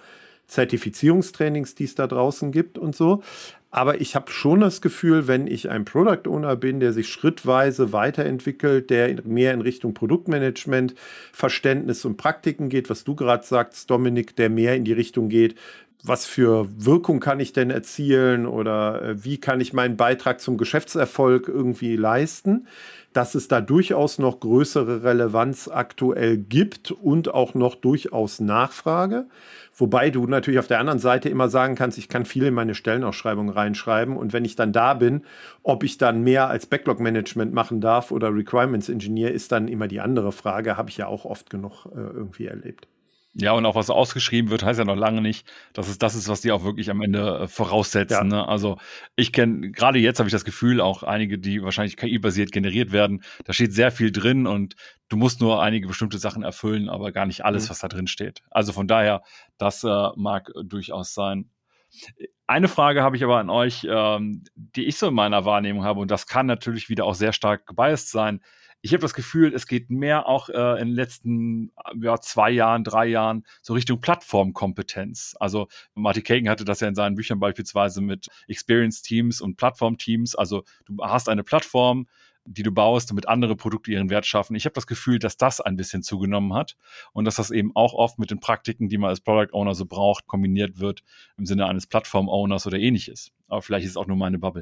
Scrum-Zertifizierungstrainings, die es da draußen gibt und so. Aber ich habe schon das Gefühl, wenn ich ein Product Owner bin, der sich schrittweise weiterentwickelt, der mehr in Richtung Produktmanagement, Verständnis und Praktiken geht, was du gerade sagst, Dominik, der mehr in die Richtung geht, was für Wirkung kann ich denn erzielen oder äh, wie kann ich meinen Beitrag zum Geschäftserfolg irgendwie leisten, dass es da durchaus noch größere Relevanz aktuell gibt und auch noch durchaus Nachfrage. Wobei du natürlich auf der anderen Seite immer sagen kannst, ich kann viel in meine Stellenausschreibung reinschreiben und wenn ich dann da bin, ob ich dann mehr als Backlog-Management machen darf oder Requirements Engineer, ist dann immer die andere Frage, habe ich ja auch oft genug äh, irgendwie erlebt. Ja, und auch was ausgeschrieben wird, heißt ja noch lange nicht, dass es das ist, was die auch wirklich am Ende äh, voraussetzen. Ja. Ne? Also ich kenne, gerade jetzt habe ich das Gefühl, auch einige, die wahrscheinlich K I-basiert generiert werden, da steht sehr viel drin und du musst nur einige bestimmte Sachen erfüllen, aber gar nicht alles, Mhm. was da drin steht. Also von daher, das äh, mag äh, durchaus sein. Eine Frage habe ich aber an euch, ähm, die ich so in meiner Wahrnehmung habe, und das kann natürlich wieder auch sehr stark gebiased sein. Ich habe das Gefühl, es geht mehr auch äh, in den letzten ja, zwei Jahren, drei Jahren so Richtung Plattformkompetenz. Also Marty Kagan hatte das ja in seinen Büchern beispielsweise mit Experience-Teams und Plattform-Teams. Also du hast eine Plattform, die du baust, damit andere Produkte ihren Wert schaffen. Ich habe das Gefühl, dass das ein bisschen zugenommen hat und dass das eben auch oft mit den Praktiken, die man als Product Owner so braucht, kombiniert wird im Sinne eines Plattform-Owners oder ähnliches. Aber vielleicht ist es auch nur meine Bubble.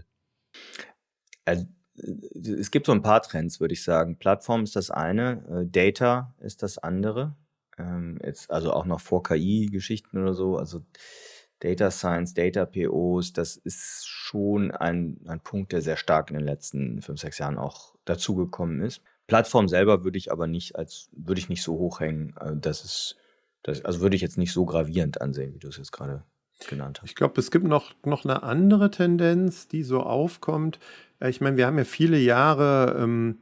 Also, es gibt so ein paar Trends, würde ich sagen. Plattform ist das eine, Data ist das andere. Ähm, jetzt also auch noch vor K I-Geschichten oder so. Also Data Science, Data P Os, das ist schon ein, ein Punkt, der sehr stark in den letzten fünf, sechs Jahren auch dazugekommen ist. Plattform selber würde ich aber nicht als, würde ich nicht so hochhängen. Das ist, das, also würde ich jetzt nicht so gravierend ansehen, wie du es jetzt gerade genannt hast. Ich glaube, es gibt noch, noch eine andere Tendenz, die so aufkommt. Ich meine, wir haben ja viele Jahre ähm,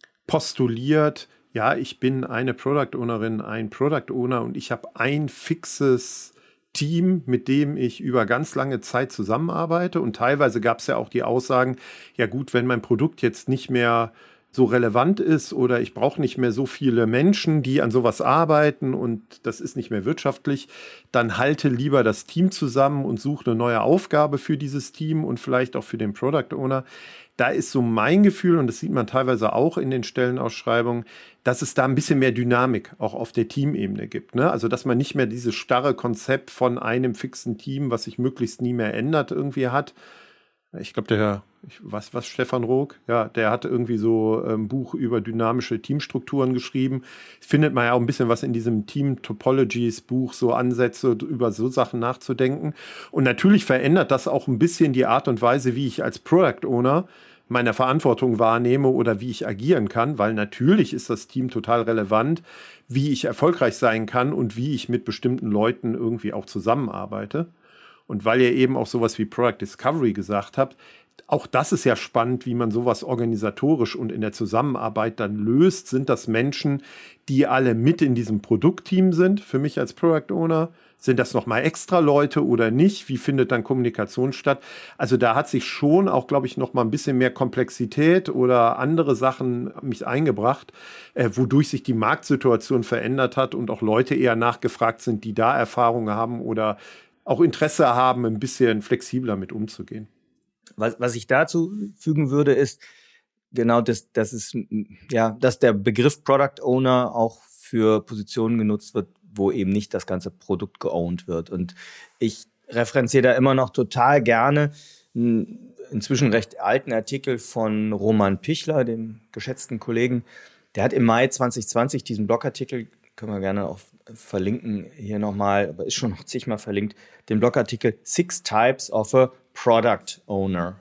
postuliert, ja, ich bin eine Product Ownerin, ein Product Owner und ich habe ein fixes Team, mit dem ich über ganz lange Zeit zusammenarbeite. Und teilweise gab es ja auch die Aussagen, ja gut, wenn mein Produkt jetzt nicht mehr so relevant ist oder ich brauche nicht mehr so viele Menschen, die an sowas arbeiten und das ist nicht mehr wirtschaftlich, dann halte lieber das Team zusammen und suche eine neue Aufgabe für dieses Team und vielleicht auch für den Product Owner. Da ist so mein Gefühl, und das sieht man teilweise auch in den Stellenausschreibungen, dass es da ein bisschen mehr Dynamik auch auf der Teamebene gibt. Ne? Also, dass man nicht mehr dieses starre Konzept von einem fixen Team, was sich möglichst nie mehr ändert, irgendwie hat. Ich glaube, der, ich, was, was, Stefan Rook, ja, der hat irgendwie so ein ähm, Buch über dynamische Teamstrukturen geschrieben. Findet man ja auch ein bisschen was in diesem Team Topologies Buch, so Ansätze, über so Sachen nachzudenken. Und natürlich verändert das auch ein bisschen die Art und Weise, wie ich als Product Owner meine Verantwortung wahrnehme oder wie ich agieren kann, weil natürlich ist das Team total relevant, wie ich erfolgreich sein kann und wie ich mit bestimmten Leuten irgendwie auch zusammenarbeite. Und weil ihr eben auch sowas wie Product Discovery gesagt habt, auch das ist ja spannend, wie man sowas organisatorisch und in der Zusammenarbeit dann löst. Sind das Menschen, die alle mit in diesem Produktteam sind, für mich als Product Owner? Sind das nochmal extra Leute oder nicht? Wie findet dann Kommunikation statt? Also da hat sich schon auch, glaube ich, nochmal ein bisschen mehr Komplexität oder andere Sachen mich eingebracht, äh, wodurch sich die Marktsituation verändert hat und auch Leute eher nachgefragt sind, die da Erfahrung haben oder auch Interesse haben, ein bisschen flexibler mit umzugehen. Was, was ich dazu fügen würde, ist genau, dass, dass, es, ja, dass der Begriff Product Owner auch für Positionen genutzt wird, wo eben nicht das ganze Produkt geowned wird. Und ich referenziere da immer noch total gerne einen inzwischen recht alten Artikel von Roman Pichler, dem geschätzten Kollegen. Der hat im Mai zwanzig zwanzig diesen Blogartikel, können wir gerne auch verlinken hier nochmal, aber ist schon noch zigmal verlinkt, den Blogartikel Six Types of a Product Owner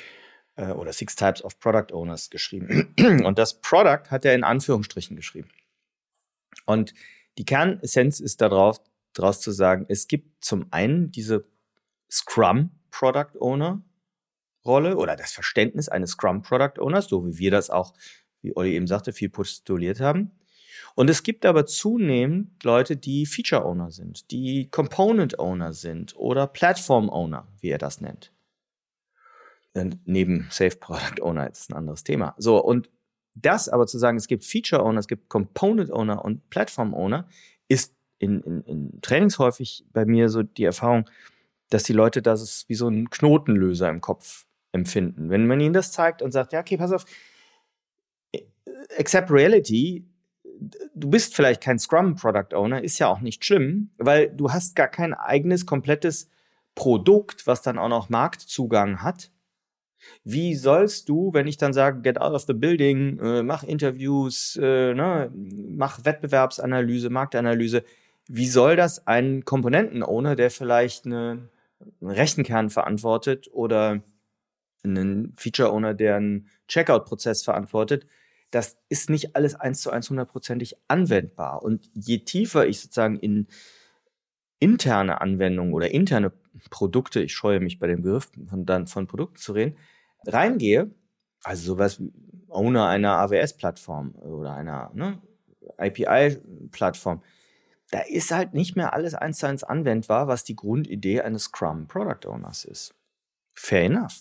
äh, oder Six Types of Product Owners geschrieben. Und das Product hat er in Anführungsstrichen geschrieben. Und die Kernessenz ist darauf, daraus zu sagen, es gibt zum einen diese Scrum Product Owner Rolle oder das Verständnis eines Scrum Product Owners, so wie wir das auch, wie Olli eben sagte, viel postuliert haben. Und es gibt aber zunehmend Leute, die Feature Owner sind, die Component Owner sind oder Platform Owner, wie er das nennt. Und neben Safe Product Owner ist ein anderes Thema. So, und das aber zu sagen, es gibt Feature Owner, es gibt Component Owner und Platform Owner, ist in, in, in Trainings häufig bei mir so die Erfahrung, dass die Leute das wie so einen Knotenlöser im Kopf empfinden. Wenn man ihnen das zeigt und sagt, ja, okay, pass auf, accept reality, du bist vielleicht kein Scrum Product Owner, ist ja auch nicht schlimm, weil du hast gar kein eigenes, komplettes Produkt, was dann auch noch Marktzugang hat. Wie sollst du, wenn ich dann sage, get out of the building, äh, mach Interviews, äh, ne, mach Wettbewerbsanalyse, Marktanalyse, wie soll das ein Komponenten-Owner, der vielleicht eine, einen Rechenkern verantwortet oder einen Feature-Owner, der einen Checkout-Prozess verantwortet, das ist nicht alles eins zu eins hundertprozentig anwendbar. Und je tiefer ich sozusagen in interne Anwendungen oder interne Produkte, ich scheue mich bei dem Begriff von, dann von Produkten zu reden, reingehe, also sowas wie Owner einer A W S-Plattform oder einer ne, A P I-Plattform, da ist halt nicht mehr alles eins zu eins anwendbar, was die Grundidee eines Scrum Product Owners ist. Fair enough.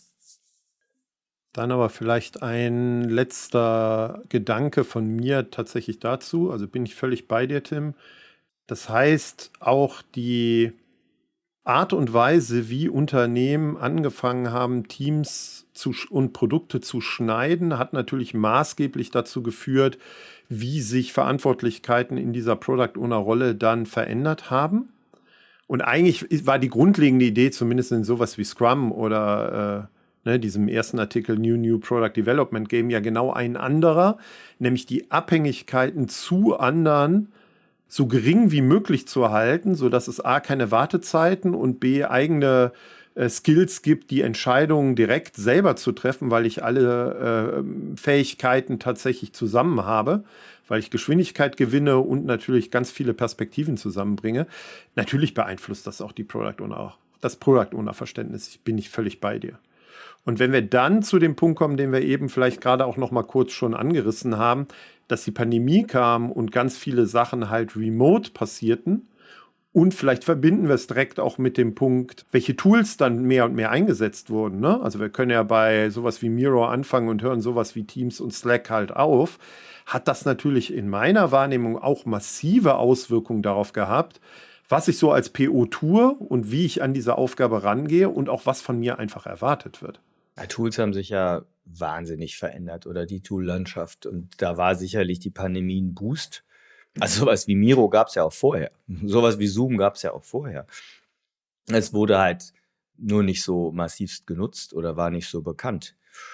Dann aber vielleicht ein letzter Gedanke von mir tatsächlich dazu. Also bin ich völlig bei dir, Tim. Das heißt, auch die Art und Weise, wie Unternehmen angefangen haben, Teams zu, und Produkte zu schneiden, hat natürlich maßgeblich dazu geführt, wie sich Verantwortlichkeiten in dieser Product Owner Rolle dann verändert haben. Und eigentlich war die grundlegende Idee, zumindest in sowas wie Scrum oder äh, ne, diesem ersten Artikel New New Product Development Game, ja genau ein anderer, nämlich die Abhängigkeiten zu anderen so gering wie möglich zu erhalten, sodass es A, keine Wartezeiten und B, eigene äh, Skills gibt, die Entscheidungen direkt selber zu treffen, weil ich alle äh, Fähigkeiten tatsächlich zusammen habe, weil ich Geschwindigkeit gewinne und natürlich ganz viele Perspektiven zusammenbringe. Natürlich beeinflusst das auch die Product Owner, auch das Product Owner Verständnis. Ich bin nicht völlig bei dir. Und wenn wir dann zu dem Punkt kommen, den wir eben vielleicht gerade auch noch mal kurz schon angerissen haben, dass die Pandemie kam und ganz viele Sachen halt remote passierten. Und vielleicht verbinden wir es direkt auch mit dem Punkt, welche Tools dann mehr und mehr eingesetzt wurden. Ne? Also wir können ja bei sowas wie Miro anfangen und hören sowas wie Teams und Slack halt auf. Hat das natürlich in meiner Wahrnehmung auch massive Auswirkungen darauf gehabt, was ich so als P O tue und wie ich an diese Aufgabe rangehe und auch was von mir einfach erwartet wird. Ja, Tools haben sich ja wahnsinnig verändert oder die Tool-Landschaft. Und da war sicherlich die Pandemie ein Boost. Also sowas wie Miro gab es ja auch vorher. Sowas wie Zoom gab es ja auch vorher. Es wurde halt nur nicht so massivst genutzt oder war nicht so bekannt.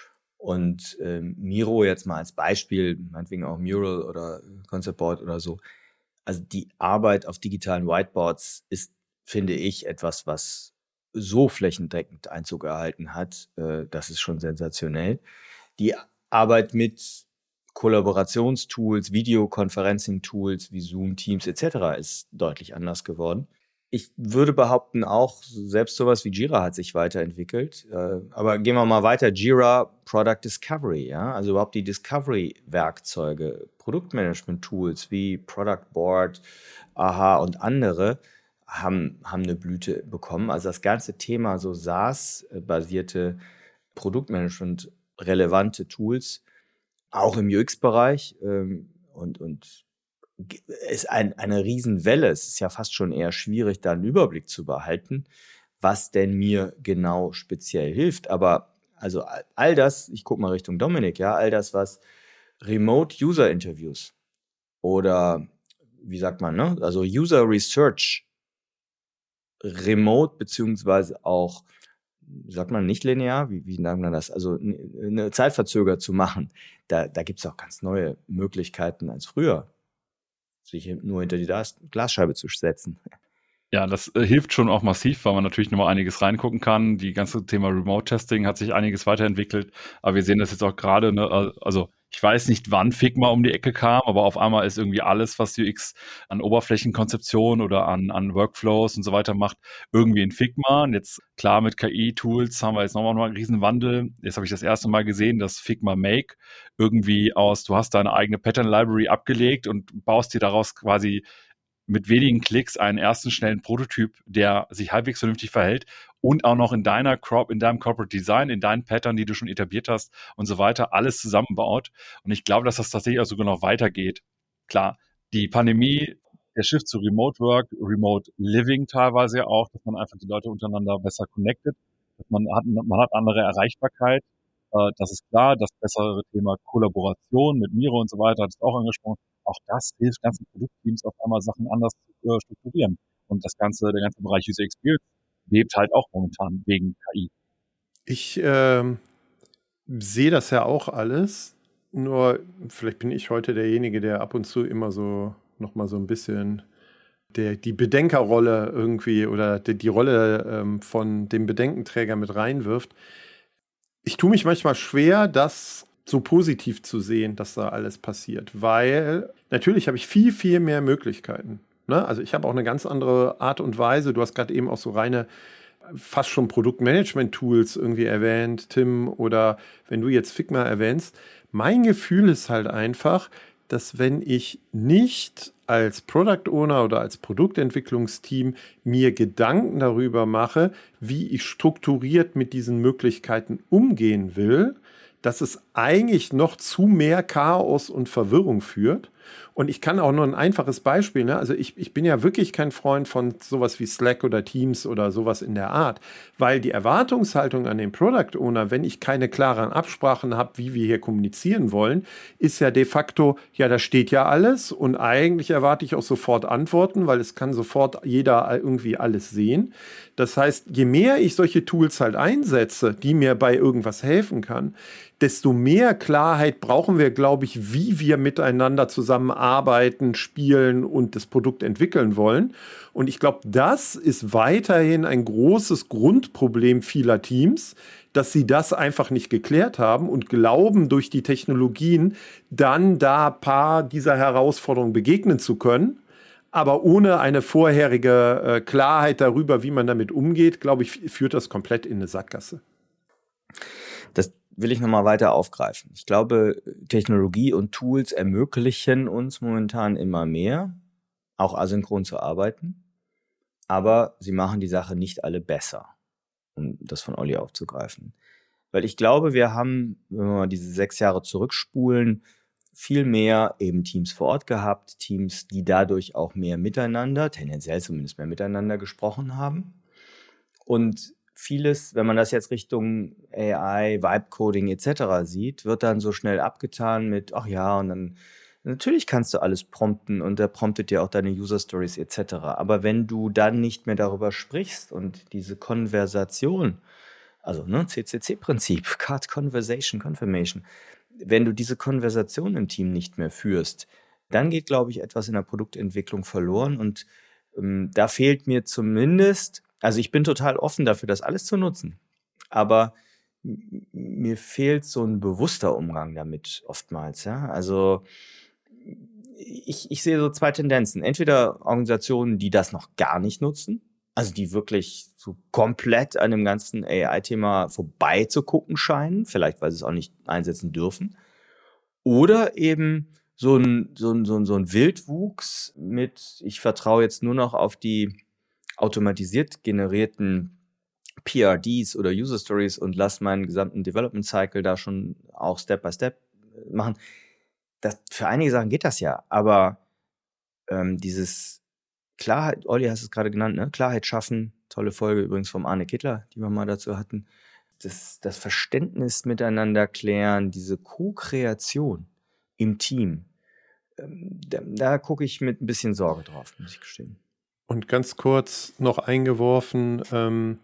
Und äh, Miro jetzt mal als Beispiel, meinetwegen auch Mural oder Concept Board oder so. Also die Arbeit auf digitalen Whiteboards ist, finde ich, etwas, was so flächendeckend Einzug erhalten hat, äh, das ist schon sensationell. Die Arbeit mit Kollaborationstools, Videoconferencing-Tools wie Zoom, Teams et cetera ist deutlich anders geworden. Ich würde behaupten, auch selbst sowas wie Jira hat sich weiterentwickelt. Äh, aber gehen wir mal weiter. Jira Product Discovery, ja, also überhaupt die Discovery-Werkzeuge, Produktmanagement-Tools wie Product Board, Aha und andere haben, haben eine Blüte bekommen. Also das ganze Thema so SaaS-basierte Produktmanagement, relevante Tools, auch im U X-Bereich ähm, und, und ist ein, eine Riesenwelle. Es ist ja fast schon eher schwierig, da einen Überblick zu behalten, was denn mir genau speziell hilft. Aber also all das, ich gucke mal Richtung Dominik, ja, all das, was Remote-User-Interviews oder wie sagt man, ne? Also User Research remote beziehungsweise auch, sagt man nicht linear, wie, wie nennt man das, also eine Zeitverzögert zu machen, da, da gibt es auch ganz neue Möglichkeiten als früher, sich nur hinter die Glasscheibe zu setzen. Ja, das äh, hilft schon auch massiv, weil man natürlich nochmal einiges reingucken kann. Die ganze Thema Remote-Testing hat sich einiges weiterentwickelt, aber wir sehen das jetzt auch gerade, ne, also ich weiß nicht, wann Figma um die Ecke kam, aber auf einmal ist irgendwie alles, was U X an Oberflächenkonzeption oder an, an Workflows und so weiter macht, irgendwie in Figma. Und jetzt, klar, mit K I-Tools haben wir jetzt nochmal einen riesen Wandel. Jetzt habe ich das erste Mal gesehen, dass Figma Make irgendwie aus, du hast deine eigene Pattern-Library abgelegt und baust dir daraus quasi mit wenigen Klicks einen ersten schnellen Prototyp, der sich halbwegs vernünftig verhält und auch noch in deiner Crop, in deinem Corporate Design, in deinen Pattern, die du schon etabliert hast und so weiter, alles zusammenbaut. Und ich glaube, dass das tatsächlich auch sogar noch weitergeht. Klar, die Pandemie, der Shift zu Remote Work, Remote Living teilweise ja auch, dass man einfach die Leute untereinander besser connectet, dass man hat, man hat andere Erreichbarkeit. Äh, das ist klar, das bessere Thema Kollaboration mit Miro und so weiter, das ist auch angesprochen. Auch das hilft ganzen Produktteams auf einmal Sachen anders zu äh, strukturieren. Und das ganze, der ganze Bereich User Experience lebt halt auch momentan wegen K I. Ich ähm, sehe das ja auch alles, nur vielleicht bin ich heute derjenige, der ab und zu immer so nochmal so ein bisschen der, die Bedenkerrolle irgendwie oder die, die Rolle ähm, von dem Bedenkenträger mit reinwirft. Ich tue mich manchmal schwer, das so positiv zu sehen, dass da alles passiert, weil natürlich habe ich viel, viel mehr Möglichkeiten. Ne? Also ich habe auch eine ganz andere Art und Weise. Du hast gerade eben auch so reine, fast schon Produktmanagement-Tools irgendwie erwähnt, Tim, oder wenn du jetzt Figma erwähnst. Mein Gefühl ist halt einfach, dass wenn ich nicht als Product Owner oder als Produktentwicklungsteam mir Gedanken darüber mache, wie ich strukturiert mit diesen Möglichkeiten umgehen will, dass es eigentlich noch zu mehr Chaos und Verwirrung führt. Und ich kann auch nur ein einfaches Beispiel, ne? Also ich, ich bin ja wirklich kein Freund von sowas wie Slack oder Teams oder sowas in der Art, weil die Erwartungshaltung an den Product Owner, wenn ich keine klaren Absprachen habe, wie wir hier kommunizieren wollen, ist ja de facto, ja, da steht ja alles und eigentlich erwarte ich auch sofort Antworten, weil es kann sofort jeder irgendwie alles sehen. Das heißt, je mehr ich solche Tools halt einsetze, die mir bei irgendwas helfen kann, desto mehr Klarheit brauchen wir, glaube ich, wie wir miteinander zusammenarbeiten, spielen und das Produkt entwickeln wollen. Und ich glaube, das ist weiterhin ein großes Grundproblem vieler Teams, dass sie das einfach nicht geklärt haben und glauben, durch die Technologien dann da ein paar dieser Herausforderungen begegnen zu können. Aber ohne eine vorherige äh, Klarheit darüber, wie man damit umgeht, glaube ich, führt das komplett in eine Sackgasse. Das will ich nochmal weiter aufgreifen. Ich glaube, Technologie und Tools ermöglichen uns momentan immer mehr, auch asynchron zu arbeiten, aber sie machen die Sache nicht alle besser, um das von Olli aufzugreifen. Weil ich glaube, wir haben, wenn wir mal diese sechs Jahre zurückspulen, viel mehr eben Teams vor Ort gehabt, Teams, die dadurch auch mehr miteinander, tendenziell zumindest mehr miteinander gesprochen haben. Und vieles, wenn man das jetzt Richtung A I, Vibe-Coding et cetera sieht, wird dann so schnell abgetan mit, ach ja, und dann natürlich kannst du alles prompten und der promptet dir auch deine User-Stories et cetera. Aber wenn du dann nicht mehr darüber sprichst und diese Konversation, also ne, C C C-Prinzip, Card Conversation, Confirmation, wenn du diese Konversation im Team nicht mehr führst, dann geht, glaube ich, etwas in der Produktentwicklung verloren und ähm, da fehlt mir zumindest, also ich bin total offen dafür, das alles zu nutzen, aber m- mir fehlt so ein bewusster Umgang damit oftmals, ja, also ich, ich sehe so zwei Tendenzen, entweder Organisationen, die das noch gar nicht nutzen, also die wirklich so komplett an dem ganzen A I-Thema vorbei zu gucken scheinen, vielleicht weil sie es auch nicht einsetzen dürfen. Oder eben so ein, so ein, so ein, so ein Wildwuchs mit, ich vertraue jetzt nur noch auf die automatisiert generierten P R Ds oder User Stories und lasse meinen gesamten Development Cycle da schon auch Step by Step machen. Das, für einige Sachen geht das ja, aber ähm, dieses Klarheit, Olli hast es gerade genannt, ne? Klarheit schaffen, tolle Folge übrigens vom Arne Kittler, die wir mal dazu hatten. Das, das Verständnis miteinander klären, diese Co-Kreation im Team, ähm, da, da gucke ich mit ein bisschen Sorge drauf, muss ich gestehen. Und ganz kurz noch eingeworfen, ähm,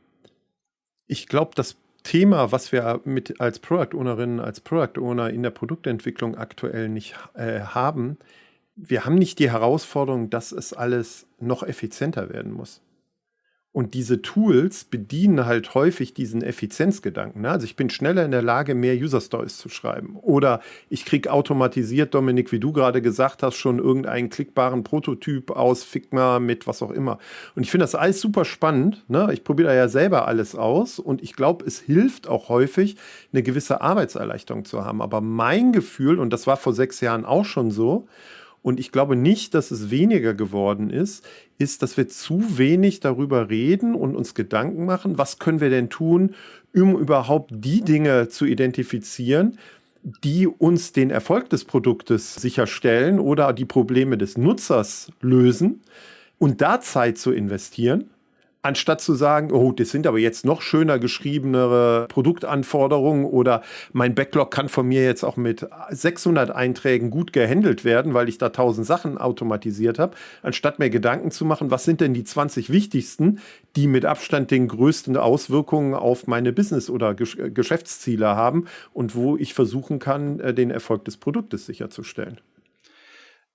ich glaube, das Thema, was wir mit als Product Ownerinnen, als Product Owner in der Produktentwicklung aktuell nicht äh, haben, wir haben nicht die Herausforderung, dass es alles noch effizienter werden muss. Und diese Tools bedienen halt häufig diesen Effizienzgedanken. Ne? Also ich bin schneller in der Lage, mehr User-Stories zu schreiben. Oder ich kriege automatisiert, Dominik, wie du gerade gesagt hast, schon irgendeinen klickbaren Prototyp aus Figma mit was auch immer. Und ich finde das alles super spannend. Ne? Ich probiere da ja selber alles aus. Und ich glaube, es hilft auch häufig, eine gewisse Arbeitserleichterung zu haben. Aber mein Gefühl, und das war vor sechs Jahren auch schon so, und ich glaube nicht, dass es weniger geworden ist, ist, dass wir zu wenig darüber reden und uns Gedanken machen, was können wir denn tun, um überhaupt die Dinge zu identifizieren, die uns den Erfolg des Produktes sicherstellen oder die Probleme des Nutzers lösen und da Zeit zu investieren. Anstatt zu sagen, oh, das sind aber jetzt noch schöner geschriebenere Produktanforderungen oder mein Backlog kann von mir jetzt auch mit sechshundert Einträgen gut gehandelt werden, weil ich da tausend Sachen automatisiert habe, anstatt mir Gedanken zu machen, was sind denn die zwanzig wichtigsten, die mit Abstand den größten Auswirkungen auf meine Business- oder Gesch- Geschäftsziele haben und wo ich versuchen kann, den Erfolg des Produktes sicherzustellen.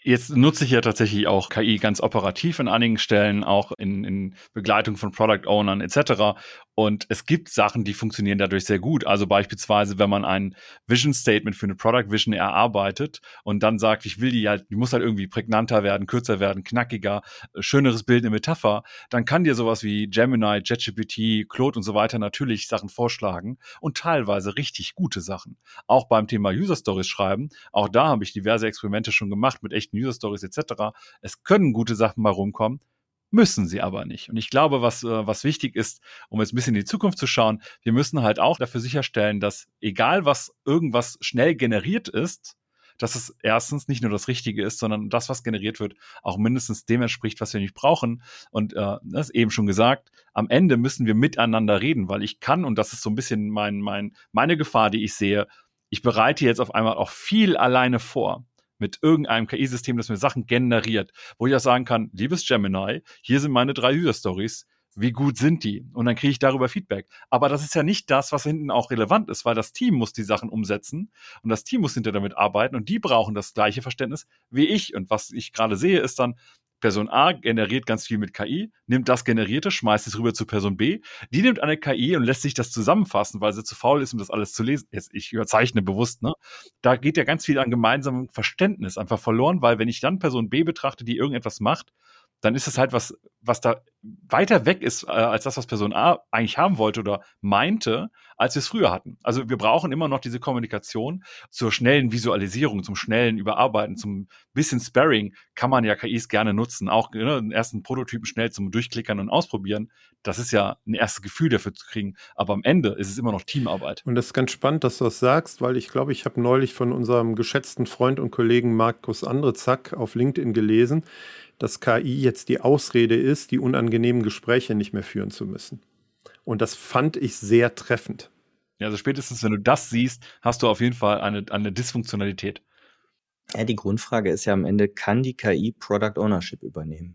Jetzt nutze ich ja tatsächlich auch K I ganz operativ in einigen Stellen, auch in, in Begleitung von Product Ownern et cetera. Und es gibt Sachen, die funktionieren dadurch sehr gut. Also beispielsweise, wenn man ein Vision Statement für eine Product Vision erarbeitet und dann sagt, ich will die halt, die muss halt irgendwie prägnanter werden, kürzer werden, knackiger, schöneres Bild, eine Metapher, dann kann dir sowas wie Gemini, ChatGPT, Claude und so weiter natürlich Sachen vorschlagen und teilweise richtig gute Sachen. Auch beim Thema User Stories schreiben, auch da habe ich diverse Experimente schon gemacht mit echten User Stories et cetera. Es können gute Sachen mal rumkommen, müssen sie aber nicht. Und ich glaube, was, äh, was wichtig ist, um jetzt ein bisschen in die Zukunft zu schauen, wir müssen halt auch dafür sicherstellen, dass egal was irgendwas schnell generiert ist, dass es erstens nicht nur das Richtige ist, sondern das, was generiert wird, auch mindestens dem entspricht, was wir nicht brauchen. Und äh, das ist eben schon gesagt, am Ende müssen wir miteinander reden, weil ich kann, und das ist so ein bisschen mein, mein, meine Gefahr, die ich sehe, ich bereite jetzt auf einmal auch viel alleine vor mit irgendeinem K I-System, das mir Sachen generiert, wo ich auch sagen kann, liebes Gemini, hier sind meine drei User-Stories, wie gut sind die? Und dann kriege ich darüber Feedback. Aber das ist ja nicht das, was hinten auch relevant ist, weil das Team muss die Sachen umsetzen und das Team muss hinter damit arbeiten und die brauchen das gleiche Verständnis wie ich. Und was ich gerade sehe, ist dann, Person A generiert ganz viel mit K I, nimmt das Generierte, schmeißt es rüber zu Person B. Die nimmt eine K I und lässt sich das zusammenfassen, weil sie zu faul ist, um das alles zu lesen. Jetzt, ich überzeichne bewusst, ne? Da geht ja ganz viel an gemeinsamem Verständnis einfach verloren, weil wenn ich dann Person B betrachte, die irgendetwas macht, dann ist es halt was, was da weiter weg ist, äh, als das, was Person A eigentlich haben wollte oder meinte, als wir es früher hatten. Also wir brauchen immer noch diese Kommunikation zur schnellen Visualisierung, zum schnellen Überarbeiten, zum bisschen Sparring kann man ja K Is gerne nutzen. Auch ne, den ersten Prototypen schnell zum Durchklickern und Ausprobieren. Das ist ja ein erstes Gefühl dafür zu kriegen. Aber am Ende ist es immer noch Teamarbeit. Und das ist ganz spannend, dass du das sagst, weil ich glaube, ich habe neulich von unserem geschätzten Freund und Kollegen Markus Andrezak auf LinkedIn gelesen, dass K I jetzt die Ausrede ist, die unangenehmen Gespräche nicht mehr führen zu müssen. Und das fand ich sehr treffend. Ja, also spätestens, wenn du das siehst, hast du auf jeden Fall eine, eine Dysfunktionalität. Ja, die Grundfrage ist ja am Ende, kann die K I Product Ownership übernehmen?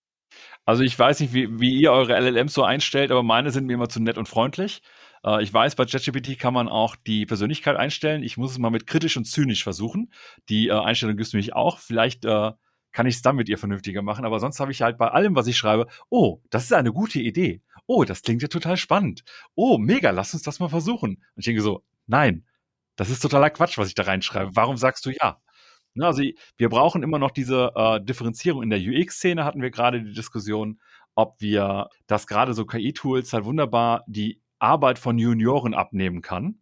Also ich weiß nicht, wie, wie ihr eure L L Ms so einstellt, aber meine sind mir immer zu nett und freundlich. Äh, ich weiß, bei ChatGPT kann man auch die Persönlichkeit einstellen. Ich muss es mal mit kritisch und zynisch versuchen. Die äh, Einstellung gibt es nämlich auch. Vielleicht äh, kann ich es dann mit ihr vernünftiger machen. Aber sonst habe ich halt bei allem, was ich schreibe, oh, das ist eine gute Idee. Oh, das klingt ja total spannend. Oh, mega, lass uns das mal versuchen. Und ich denke so, nein, das ist totaler Quatsch, was ich da reinschreibe. Warum sagst du ja? Na, also wir brauchen immer noch diese äh, Differenzierung. In der U X-Szene hatten wir gerade die Diskussion, ob wir, dass gerade so K I-Tools halt wunderbar die Arbeit von Junioren abnehmen kann.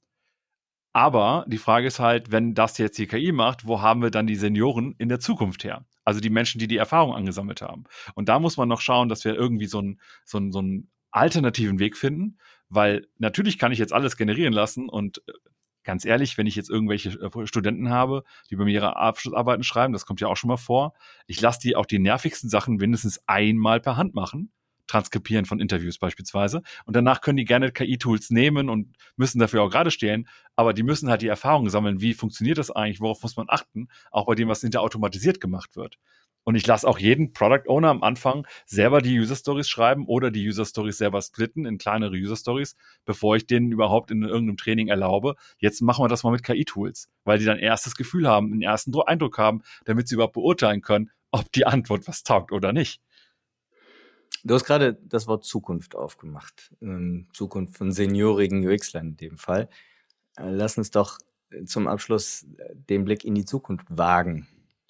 Aber die Frage ist halt, wenn das jetzt die K I macht, wo haben wir dann die Senioren in der Zukunft her? Also die Menschen, die die Erfahrung angesammelt haben. Und da muss man noch schauen, dass wir irgendwie so einen so einen, so einen alternativen Weg finden, weil natürlich kann ich jetzt alles generieren lassen und ganz ehrlich, wenn ich jetzt irgendwelche Studenten habe, die bei mir ihre Abschlussarbeiten schreiben, das kommt ja auch schon mal vor, ich lasse die auch die nervigsten Sachen mindestens einmal per Hand machen, transkribieren von Interviews beispielsweise. Und danach können die gerne K I-Tools nehmen und müssen dafür auch gerade stehen. Aber die müssen halt die Erfahrung sammeln, wie funktioniert das eigentlich, worauf muss man achten, auch bei dem, was hinter automatisiert gemacht wird. Und ich lasse auch jeden Product Owner am Anfang selber die User Stories schreiben oder die User Stories selber splitten in kleinere User Stories, bevor ich denen überhaupt in irgendeinem Training erlaube. Jetzt machen wir das mal mit K I-Tools, weil die dann erstes Gefühl haben, einen ersten Eindruck haben, damit sie überhaupt beurteilen können, ob die Antwort was taugt oder nicht. Du hast gerade das Wort Zukunft aufgemacht. Ähm, Zukunft von seniorigen U X-Lern in dem Fall. Äh, lass uns doch zum Abschluss den Blick in die Zukunft wagen.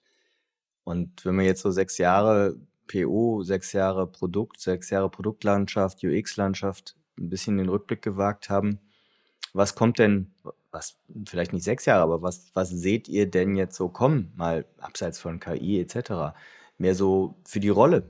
Und wenn wir jetzt so sechs Jahre P O, sechs Jahre Produkt, sechs Jahre Produktlandschaft, U X-Landschaft, ein bisschen den Rückblick gewagt haben, was kommt denn, was vielleicht nicht sechs Jahre, aber was, was seht ihr denn jetzt so kommen, mal abseits von K I et cetera, mehr so für die Rolle?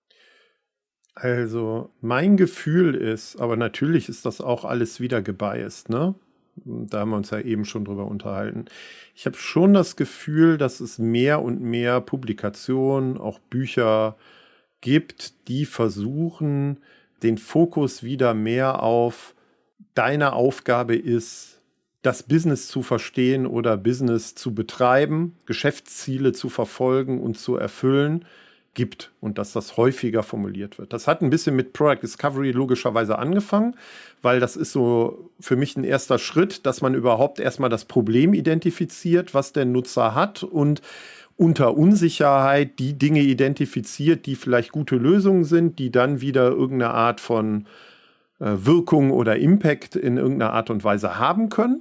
Also mein Gefühl ist, aber natürlich ist das auch alles wieder gebiased, ne? Da haben wir uns ja eben schon drüber unterhalten. Ich habe schon das Gefühl, dass es mehr und mehr Publikationen, auch Bücher gibt, die versuchen, den Fokus wieder mehr auf deine Aufgabe ist, das Business zu verstehen oder Business zu betreiben, Geschäftsziele zu verfolgen und zu erfüllen, gibt und dass das häufiger formuliert wird. Das hat ein bisschen mit Product Discovery logischerweise angefangen, weil das ist so für mich ein erster Schritt, dass man überhaupt erstmal das Problem identifiziert, was der Nutzer hat und unter Unsicherheit die Dinge identifiziert, die vielleicht gute Lösungen sind, die dann wieder irgendeine Art von äh, Wirkung oder Impact in irgendeiner Art und Weise haben können.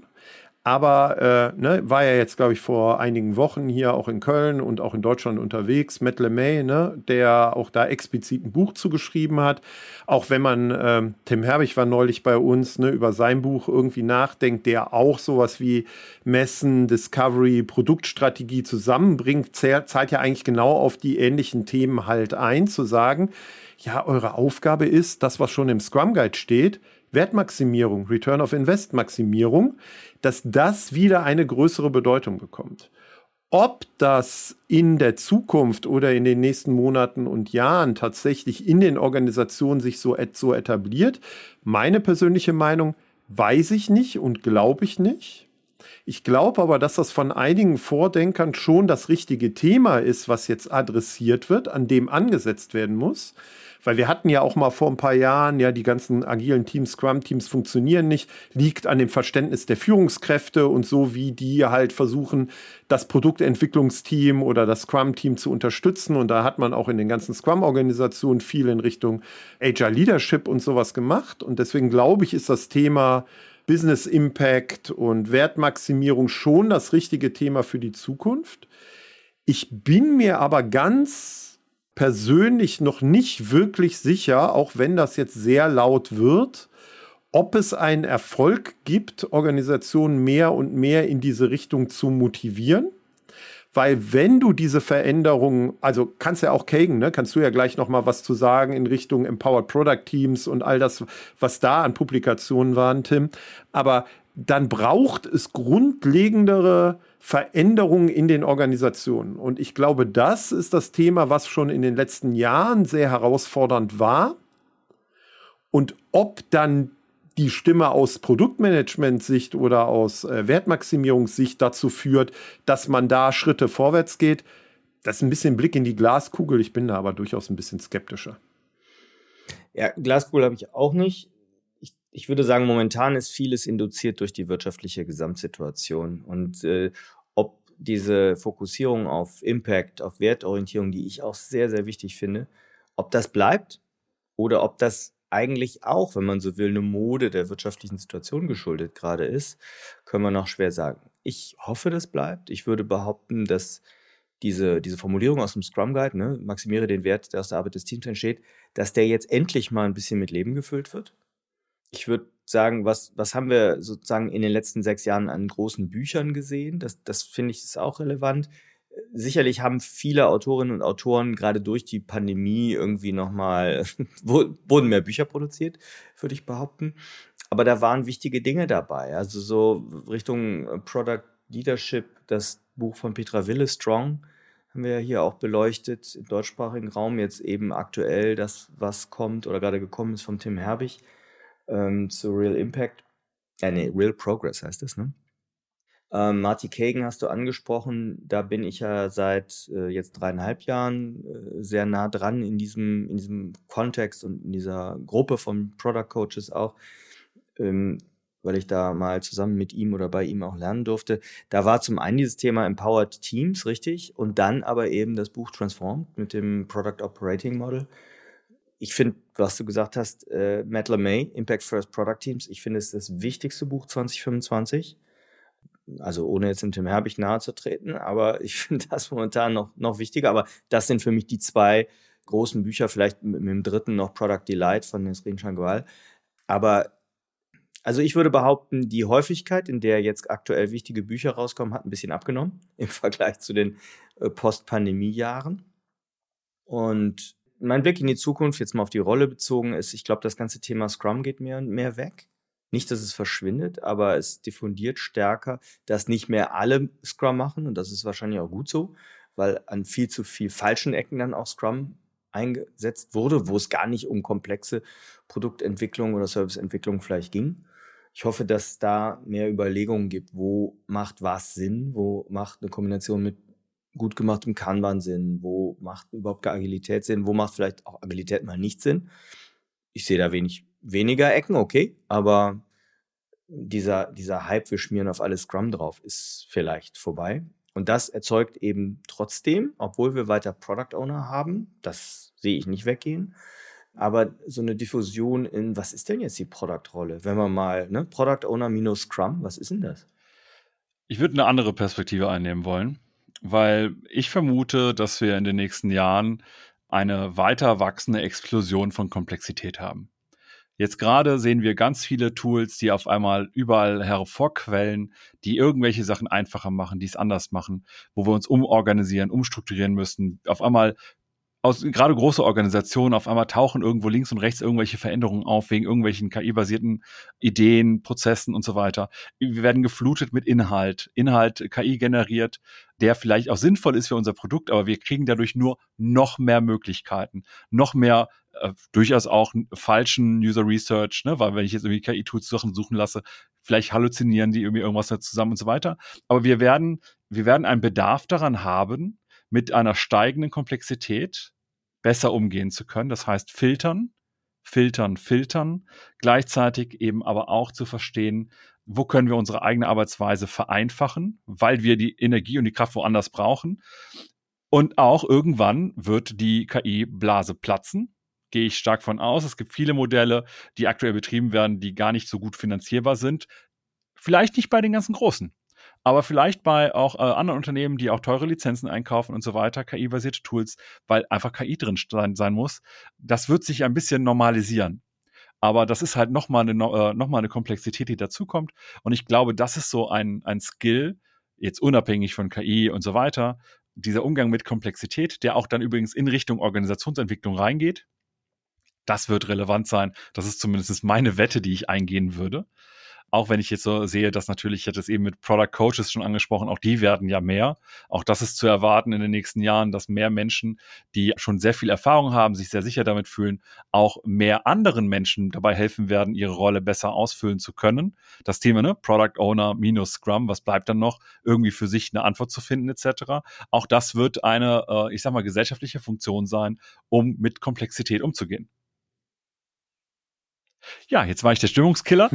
Aber äh, ne, war ja jetzt, glaube ich, vor einigen Wochen hier auch in Köln und auch in Deutschland unterwegs, Matt LeMay, ne, der auch da explizit ein Buch zugeschrieben hat. Auch wenn man, äh, Tim Herbig war neulich bei uns, ne, über sein Buch irgendwie nachdenkt, der auch sowas wie Messen, Discovery, Produktstrategie zusammenbringt, zählt, zahlt ja eigentlich genau auf die ähnlichen Themen halt ein, zu sagen, ja, eure Aufgabe ist, das, was schon im Scrum Guide steht, Wertmaximierung, Return of Invest Maximierung, dass das wieder eine größere Bedeutung bekommt. Ob das in der Zukunft oder in den nächsten Monaten und Jahren tatsächlich in den Organisationen sich so, so etabliert, meine persönliche Meinung, weiß ich nicht und glaube ich nicht. Ich glaube aber, dass das von einigen Vordenkern schon das richtige Thema ist, was jetzt adressiert wird, an dem angesetzt werden muss. Weil wir hatten ja auch mal vor ein paar Jahren, ja, die ganzen agilen Teams, Scrum-Teams funktionieren nicht, liegt an dem Verständnis der Führungskräfte und so, wie die halt versuchen, das Produktentwicklungsteam oder das Scrum-Team zu unterstützen. Und da hat man auch in den ganzen Scrum-Organisationen viel in Richtung Agile Leadership und sowas gemacht. Und deswegen glaube ich, ist das Thema Business Impact und Wertmaximierung schon das richtige Thema für die Zukunft. Ich bin mir aber ganz persönlich noch nicht wirklich sicher, auch wenn das jetzt sehr laut wird, ob es einen Erfolg gibt, Organisationen mehr und mehr in diese Richtung zu motivieren. Weil wenn du diese Veränderungen, also kannst ja auch Kagan, ne, kannst du ja gleich noch mal was zu sagen in Richtung Empowered Product Teams und all das, was da an Publikationen waren, Tim. Aber dann braucht es grundlegendere Veränderungen in den Organisationen. Und ich glaube, das ist das Thema, was schon in den letzten Jahren sehr herausfordernd war. Und ob dann die Stimme aus Produktmanagement-Sicht oder aus äh, Wertmaximierungssicht dazu führt, dass man da Schritte vorwärts geht, das ist ein bisschen Blick in die Glaskugel. Ich bin da aber durchaus ein bisschen skeptischer. Ja, Glaskugel habe ich auch nicht. Ich, ich würde sagen, momentan ist vieles induziert durch die wirtschaftliche Gesamtsituation. Und äh, ob diese Fokussierung auf Impact, auf Wertorientierung, die ich auch sehr, sehr wichtig finde, ob das bleibt oder ob das eigentlich auch, wenn man so will, eine Mode der wirtschaftlichen Situation geschuldet gerade ist, können wir noch schwer sagen. Ich hoffe, das bleibt. Ich würde behaupten, dass diese, diese Formulierung aus dem Scrum Guide, ne, maximiere den Wert, der aus der Arbeit des Teams entsteht, dass der jetzt endlich mal ein bisschen mit Leben gefüllt wird. Ich würde sagen, was, was haben wir sozusagen in den letzten sechs Jahren an großen Büchern gesehen? Das, das finde ich ist auch relevant. Sicherlich haben viele Autorinnen und Autoren gerade durch die Pandemie irgendwie nochmal, wurden mehr Bücher produziert, würde ich behaupten. Aber da waren wichtige Dinge dabei. Also so Richtung Product Leadership, das Buch von Petra Wille, Strong, haben wir ja hier auch beleuchtet, im deutschsprachigen Raum. Jetzt eben aktuell das, was kommt oder gerade gekommen ist vom Tim Herbig ähm, zu Real Impact. Äh, nee, Real Progress heißt das, ne? Ähm, Marty Kagan hast du angesprochen, da bin ich ja seit äh, jetzt dreieinhalb Jahren äh, sehr nah dran in diesem, in diesem Kontext und in dieser Gruppe von Product Coaches auch, ähm, weil ich da mal zusammen mit ihm oder bei ihm auch lernen durfte. Da war zum einen dieses Thema Empowered Teams, richtig, und dann aber eben das Buch Transformed mit dem Product Operating Model. Ich finde, was du gesagt hast, äh, Matt LeMay, Impact First Product Teams, ich finde es das wichtigste Buch zwanzig fünfundzwanzig. Also ohne jetzt dem Tim Herbig nahe zu treten, aber ich finde das momentan noch, noch wichtiger. Aber das sind für mich die zwei großen Bücher, vielleicht mit, mit dem dritten noch Product Delight von Nesrin Changwal. Aber also ich würde behaupten, die Häufigkeit, in der jetzt aktuell wichtige Bücher rauskommen, hat ein bisschen abgenommen im Vergleich zu den äh, Post-Pandemie-Jahren. Und mein Blick in die Zukunft, jetzt mal auf die Rolle bezogen, ist, ich glaube, das ganze Thema Scrum geht mehr und mehr weg. Nicht, dass es verschwindet, aber es diffundiert stärker, dass nicht mehr alle Scrum machen. Und das ist wahrscheinlich auch gut so, weil an viel zu viel falschen Ecken dann auch Scrum eingesetzt wurde, wo es gar nicht um komplexe Produktentwicklung oder Serviceentwicklung vielleicht ging. Ich hoffe, dass es da mehr Überlegungen gibt, wo macht was Sinn, wo macht eine Kombination mit gut gemachtem Kanban Sinn, wo macht überhaupt Agilität Sinn, wo macht vielleicht auch Agilität mal nicht Sinn. Ich sehe da wenig weniger Ecken, okay, aber dieser, dieser Hype, wir schmieren auf alles Scrum drauf, ist vielleicht vorbei. Und das erzeugt eben trotzdem, obwohl wir weiter Product Owner haben, das sehe ich nicht weggehen, aber so eine Diffusion in, was ist denn jetzt die Product-Rolle? Wenn wir mal, ne, Product Owner minus Scrum, was ist denn das? Ich würde eine andere Perspektive einnehmen wollen, weil ich vermute, dass wir in den nächsten Jahren eine weiter wachsende Explosion von Komplexität haben. Jetzt gerade sehen wir ganz viele Tools, die auf einmal überall hervorquellen, die irgendwelche Sachen einfacher machen, die es anders machen, wo wir uns umorganisieren, umstrukturieren müssen. Auf einmal, aus, gerade große Organisationen, auf einmal tauchen irgendwo links und rechts irgendwelche Veränderungen auf, wegen irgendwelchen K I-basierten Ideen, Prozessen und so weiter. Wir werden geflutet mit Inhalt, Inhalt K I generiert, der vielleicht auch sinnvoll ist für unser Produkt, aber wir kriegen dadurch nur noch mehr Möglichkeiten, noch mehr Äh, durchaus auch falschen User Research, ne, weil wenn ich jetzt irgendwie K I-Tools Sachen suchen lasse, vielleicht halluzinieren die irgendwie irgendwas da zusammen und so weiter. Aber wir werden, wir werden einen Bedarf daran haben, mit einer steigenden Komplexität besser umgehen zu können. Das heißt filtern, filtern, filtern, gleichzeitig eben aber auch zu verstehen, wo können wir unsere eigene Arbeitsweise vereinfachen, weil wir die Energie und die Kraft woanders brauchen. Und auch irgendwann wird die K I-Blase platzen. Gehe ich stark von aus. Es gibt viele Modelle, die aktuell betrieben werden, die gar nicht so gut finanzierbar sind. Vielleicht nicht bei den ganzen Großen, aber vielleicht bei auch äh, anderen Unternehmen, die auch teure Lizenzen einkaufen und so weiter, K I-basierte Tools, weil einfach K I drin sein, sein muss. Das wird sich ein bisschen normalisieren. Aber das ist halt nochmal eine, äh, noch mal eine Komplexität, die dazukommt. Und ich glaube, das ist so ein, ein Skill, jetzt unabhängig von K I und so weiter, dieser Umgang mit Komplexität, der auch dann übrigens in Richtung Organisationsentwicklung reingeht. Das wird relevant sein. Das ist zumindest meine Wette, die ich eingehen würde. Auch wenn ich jetzt so sehe, dass natürlich, ich hatte es eben mit Product Coaches schon angesprochen, auch die werden ja mehr. Auch das ist zu erwarten in den nächsten Jahren, dass mehr Menschen, die schon sehr viel Erfahrung haben, sich sehr sicher damit fühlen, auch mehr anderen Menschen dabei helfen werden, ihre Rolle besser ausfüllen zu können. Das Thema, ne, Product Owner minus Scrum, was bleibt dann noch? Irgendwie für sich eine Antwort zu finden et cetera. Auch das wird eine, äh, ich sag mal, gesellschaftliche Funktion sein, um mit Komplexität umzugehen. Ja, jetzt war ich der Stimmungskiller.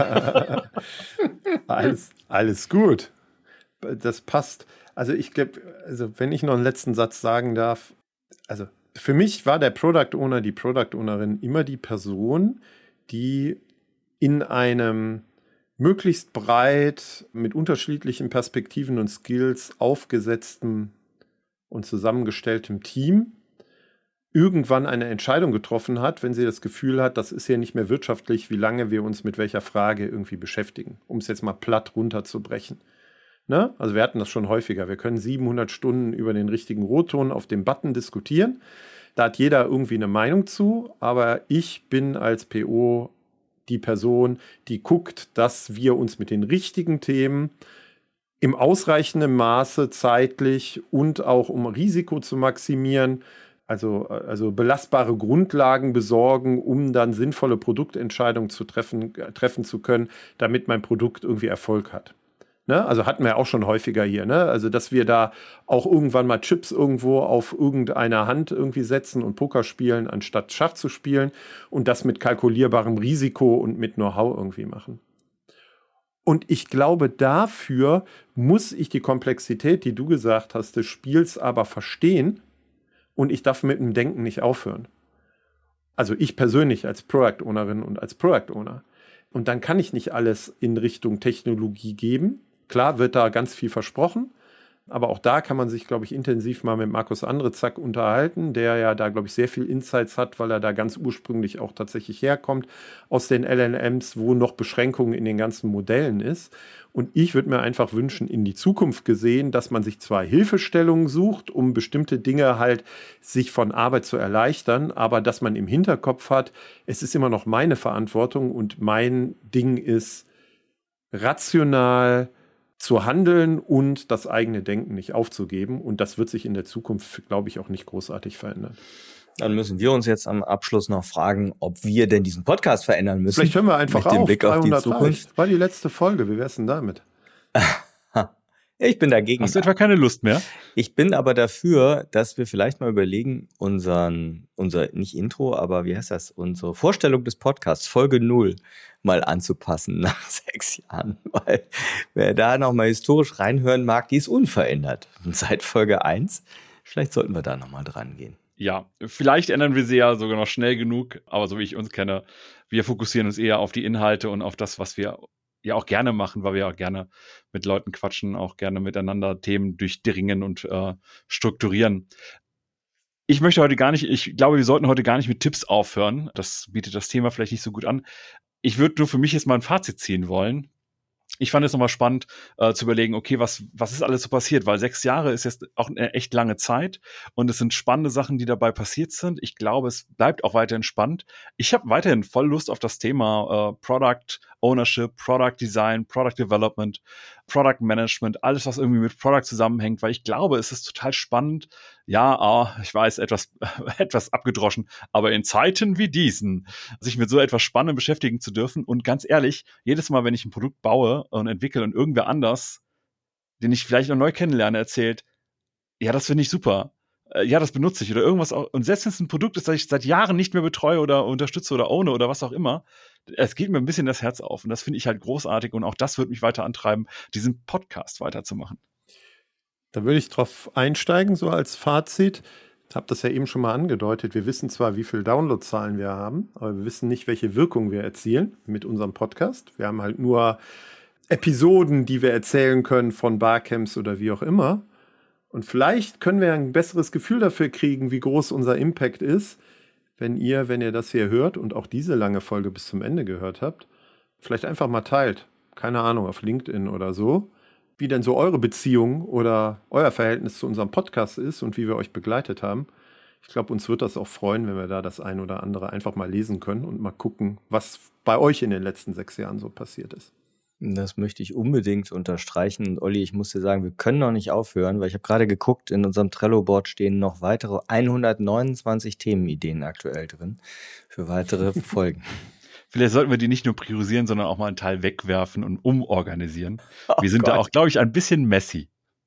alles, alles gut. Das passt. Also ich glaube, also wenn ich noch einen letzten Satz sagen darf, also für mich war der Product Owner, die Product Ownerin immer die Person, die in einem möglichst breit mit unterschiedlichen Perspektiven und Skills aufgesetzten und zusammengestelltem Team irgendwann eine Entscheidung getroffen hat, wenn sie das Gefühl hat, das ist ja nicht mehr wirtschaftlich, wie lange wir uns mit welcher Frage irgendwie beschäftigen, um es jetzt mal platt runterzubrechen. Ne? Also wir hatten das schon häufiger. Wir können siebenhundert Stunden über den richtigen Rotton auf dem Button diskutieren. Da hat jeder irgendwie eine Meinung zu, aber ich bin als P O die Person, die guckt, dass wir uns mit den richtigen Themen im ausreichenden Maße zeitlich und auch um Risiko zu maximieren, Also, also belastbare Grundlagen besorgen, um dann sinnvolle Produktentscheidungen zu treffen, treffen zu können, damit mein Produkt irgendwie Erfolg hat. Ne? Also hatten wir auch schon häufiger hier, ne? Also dass wir da auch irgendwann mal Chips irgendwo auf irgendeiner Hand irgendwie setzen und Poker spielen, anstatt Schach zu spielen und das mit kalkulierbarem Risiko und mit Know-how irgendwie machen. Und ich glaube, dafür muss ich die Komplexität, die du gesagt hast, des Spiels aber verstehen. Und ich darf mit dem Denken nicht aufhören. Also ich persönlich als Product Ownerin und als Product Owner. Und dann kann ich nicht alles in Richtung Technologie geben. Klar wird da ganz viel versprochen. Aber auch da kann man sich, glaube ich, intensiv mal mit Markus Andrezack unterhalten, der ja da, glaube ich, sehr viel Insights hat, weil er da ganz ursprünglich auch tatsächlich herkommt aus den L L Ms, wo noch Beschränkungen in den ganzen Modellen ist. Und ich würde mir einfach wünschen, in die Zukunft gesehen, dass man sich zwar Hilfestellungen sucht, um bestimmte Dinge halt sich von Arbeit zu erleichtern, aber dass man im Hinterkopf hat, es ist immer noch meine Verantwortung und mein Ding ist, rational zu handeln und das eigene Denken nicht aufzugeben. Und das wird sich in der Zukunft, glaube ich, auch nicht großartig verändern. Dann müssen wir uns jetzt am Abschluss noch fragen, ob wir denn diesen Podcast verändern müssen. Vielleicht hören wir einfach mit dem auf. Blick auf die Zukunft. War die letzte Folge. Wie wär's denn damit? Ich bin dagegen. Hast du etwa keine Lust mehr? Ich bin aber dafür, dass wir vielleicht mal überlegen, unseren, unser, nicht Intro, aber wie heißt das, unsere Vorstellung des Podcasts, Folge null, mal anzupassen nach sechs Jahren. Weil wer da nochmal historisch reinhören mag, die ist unverändert seit Folge eins. Vielleicht sollten wir da nochmal dran gehen. Ja, vielleicht ändern wir sie ja sogar noch schnell genug, aber so wie ich uns kenne, wir fokussieren uns eher auf die Inhalte und auf das, was wir ja auch gerne machen, weil wir auch gerne mit Leuten quatschen, auch gerne miteinander Themen durchdringen und äh, strukturieren. Ich möchte heute gar nicht, ich glaube, wir sollten heute gar nicht mit Tipps aufhören. Das bietet das Thema vielleicht nicht so gut an. Ich würde nur für mich jetzt mal ein Fazit ziehen wollen. Ich fand es nochmal spannend äh, zu überlegen, okay, was, was ist alles so passiert? Weil sechs Jahre ist jetzt auch eine echt lange Zeit und es sind spannende Sachen, die dabei passiert sind. Ich glaube, es bleibt auch weiterhin spannend. Ich habe weiterhin voll Lust auf das Thema äh, Product Ownership, Product Design, Product Development, Product Management, alles, was irgendwie mit Product zusammenhängt, weil ich glaube, es ist total spannend. Ja, ah, ich weiß, etwas, etwas abgedroschen, aber in Zeiten wie diesen, sich mit so etwas Spannendem beschäftigen zu dürfen. Und ganz ehrlich, jedes Mal, wenn ich ein Produkt baue und entwickle und irgendwer anders, den ich vielleicht noch neu kennenlerne, erzählt, ja, das finde ich super. Ja, das benutze ich oder irgendwas auch. Und selbst wenn es ein Produkt ist, das ich seit Jahren nicht mehr betreue oder unterstütze oder owne oder was auch immer, es geht mir ein bisschen das Herz auf. Und das finde ich halt großartig. Und auch das wird mich weiter antreiben, diesen Podcast weiterzumachen. Da würde ich drauf einsteigen, so als Fazit. Ich habe das ja eben schon mal angedeutet. Wir wissen zwar, wie viele Downloadzahlen wir haben, aber wir wissen nicht, welche Wirkung wir erzielen mit unserem Podcast. Wir haben halt nur Episoden, die wir erzählen können von Barcamps oder wie auch immer. Und vielleicht können wir ein besseres Gefühl dafür kriegen, wie groß unser Impact ist, wenn ihr, wenn ihr das hier hört und auch diese lange Folge bis zum Ende gehört habt, vielleicht einfach mal teilt. Keine Ahnung, auf LinkedIn oder so. Wie denn so eure Beziehung oder euer Verhältnis zu unserem Podcast ist und wie wir euch begleitet haben. Ich glaube, uns wird das auch freuen, wenn wir da das ein oder andere einfach mal lesen können und mal gucken, was bei euch in den letzten sechs Jahren so passiert ist. Das möchte ich unbedingt unterstreichen. Und Olli, ich muss dir sagen, wir können noch nicht aufhören, weil ich habe gerade geguckt, in unserem Trello-Board stehen noch weitere hundertneunundzwanzig Themenideen aktuell drin für weitere Folgen. Vielleicht sollten wir die nicht nur priorisieren, sondern auch mal einen Teil wegwerfen und umorganisieren. Oh wir sind Gott. da auch, glaube ich, ein bisschen messy.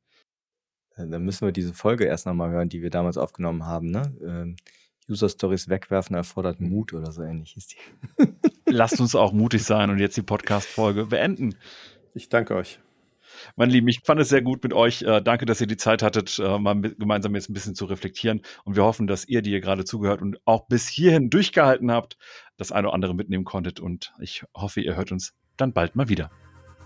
Dann müssen wir diese Folge erst nochmal hören, die wir damals aufgenommen haben, ne? Ähm, User-Stories wegwerfen erfordert Mut oder so ähnlich hieß die. Lasst uns auch mutig sein und jetzt die Podcast-Folge beenden. Ich danke euch. Meine Lieben, ich fand es sehr gut mit euch. Äh, danke, dass ihr die Zeit hattet, äh, mal mit, gemeinsam jetzt ein bisschen zu reflektieren. Und wir hoffen, dass ihr, die ihr gerade zugehört und auch bis hierhin durchgehalten habt, das eine oder andere mitnehmen konntet. Und ich hoffe, ihr hört uns dann bald mal wieder.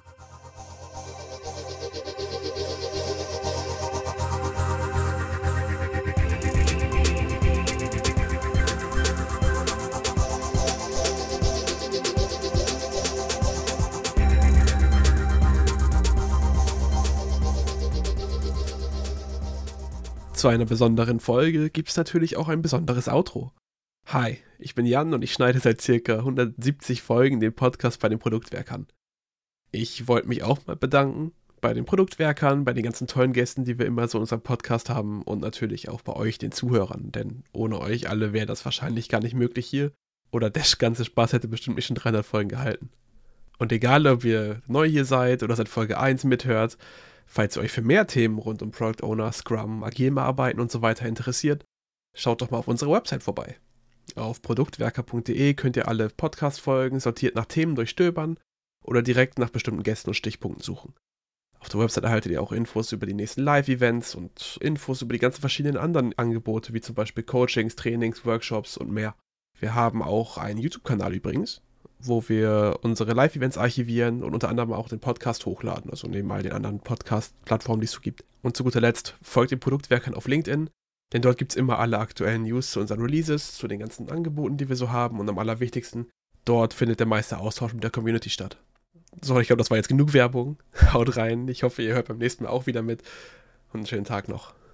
Zu einer besonderen Folge gibt es natürlich auch ein besonderes Outro. Hi, ich bin Jan und ich schneide seit circa hundertsiebzig Folgen den Podcast bei den Produktwerkern. Ich wollte mich auch mal bedanken bei den Produktwerkern, bei den ganzen tollen Gästen, die wir immer so in unserem Podcast haben und natürlich auch bei euch, den Zuhörern, denn ohne euch alle wäre das wahrscheinlich gar nicht möglich hier oder der ganze Spaß hätte bestimmt nicht schon dreihundert Folgen gehalten. Und egal, ob ihr neu hier seid oder seit Folge eins mithört, falls ihr euch für mehr Themen rund um Product Owner, Scrum, agilem Arbeiten und so weiter interessiert, schaut doch mal auf unserer Website vorbei. Auf produktwerker punkt de könnt ihr alle Podcast-Folgen sortiert nach Themen durchstöbern oder direkt nach bestimmten Gästen und Stichpunkten suchen. Auf der Website erhaltet ihr auch Infos über die nächsten Live-Events und Infos über die ganzen verschiedenen anderen Angebote, wie zum Beispiel Coachings, Trainings, Workshops und mehr. Wir haben auch einen YouTube-Kanal übrigens, wo wir unsere Live-Events archivieren und unter anderem auch den Podcast hochladen, also neben all den anderen Podcast-Plattformen, die es so gibt. Und zu guter Letzt folgt den Produktwerkern auf LinkedIn, denn dort gibt es immer alle aktuellen News zu unseren Releases, zu den ganzen Angeboten, die wir so haben und am allerwichtigsten, dort findet der meiste Austausch mit der Community statt. So, ich glaube, das war jetzt genug Werbung. Haut rein, ich hoffe, ihr hört beim nächsten Mal auch wieder mit und einen schönen Tag noch.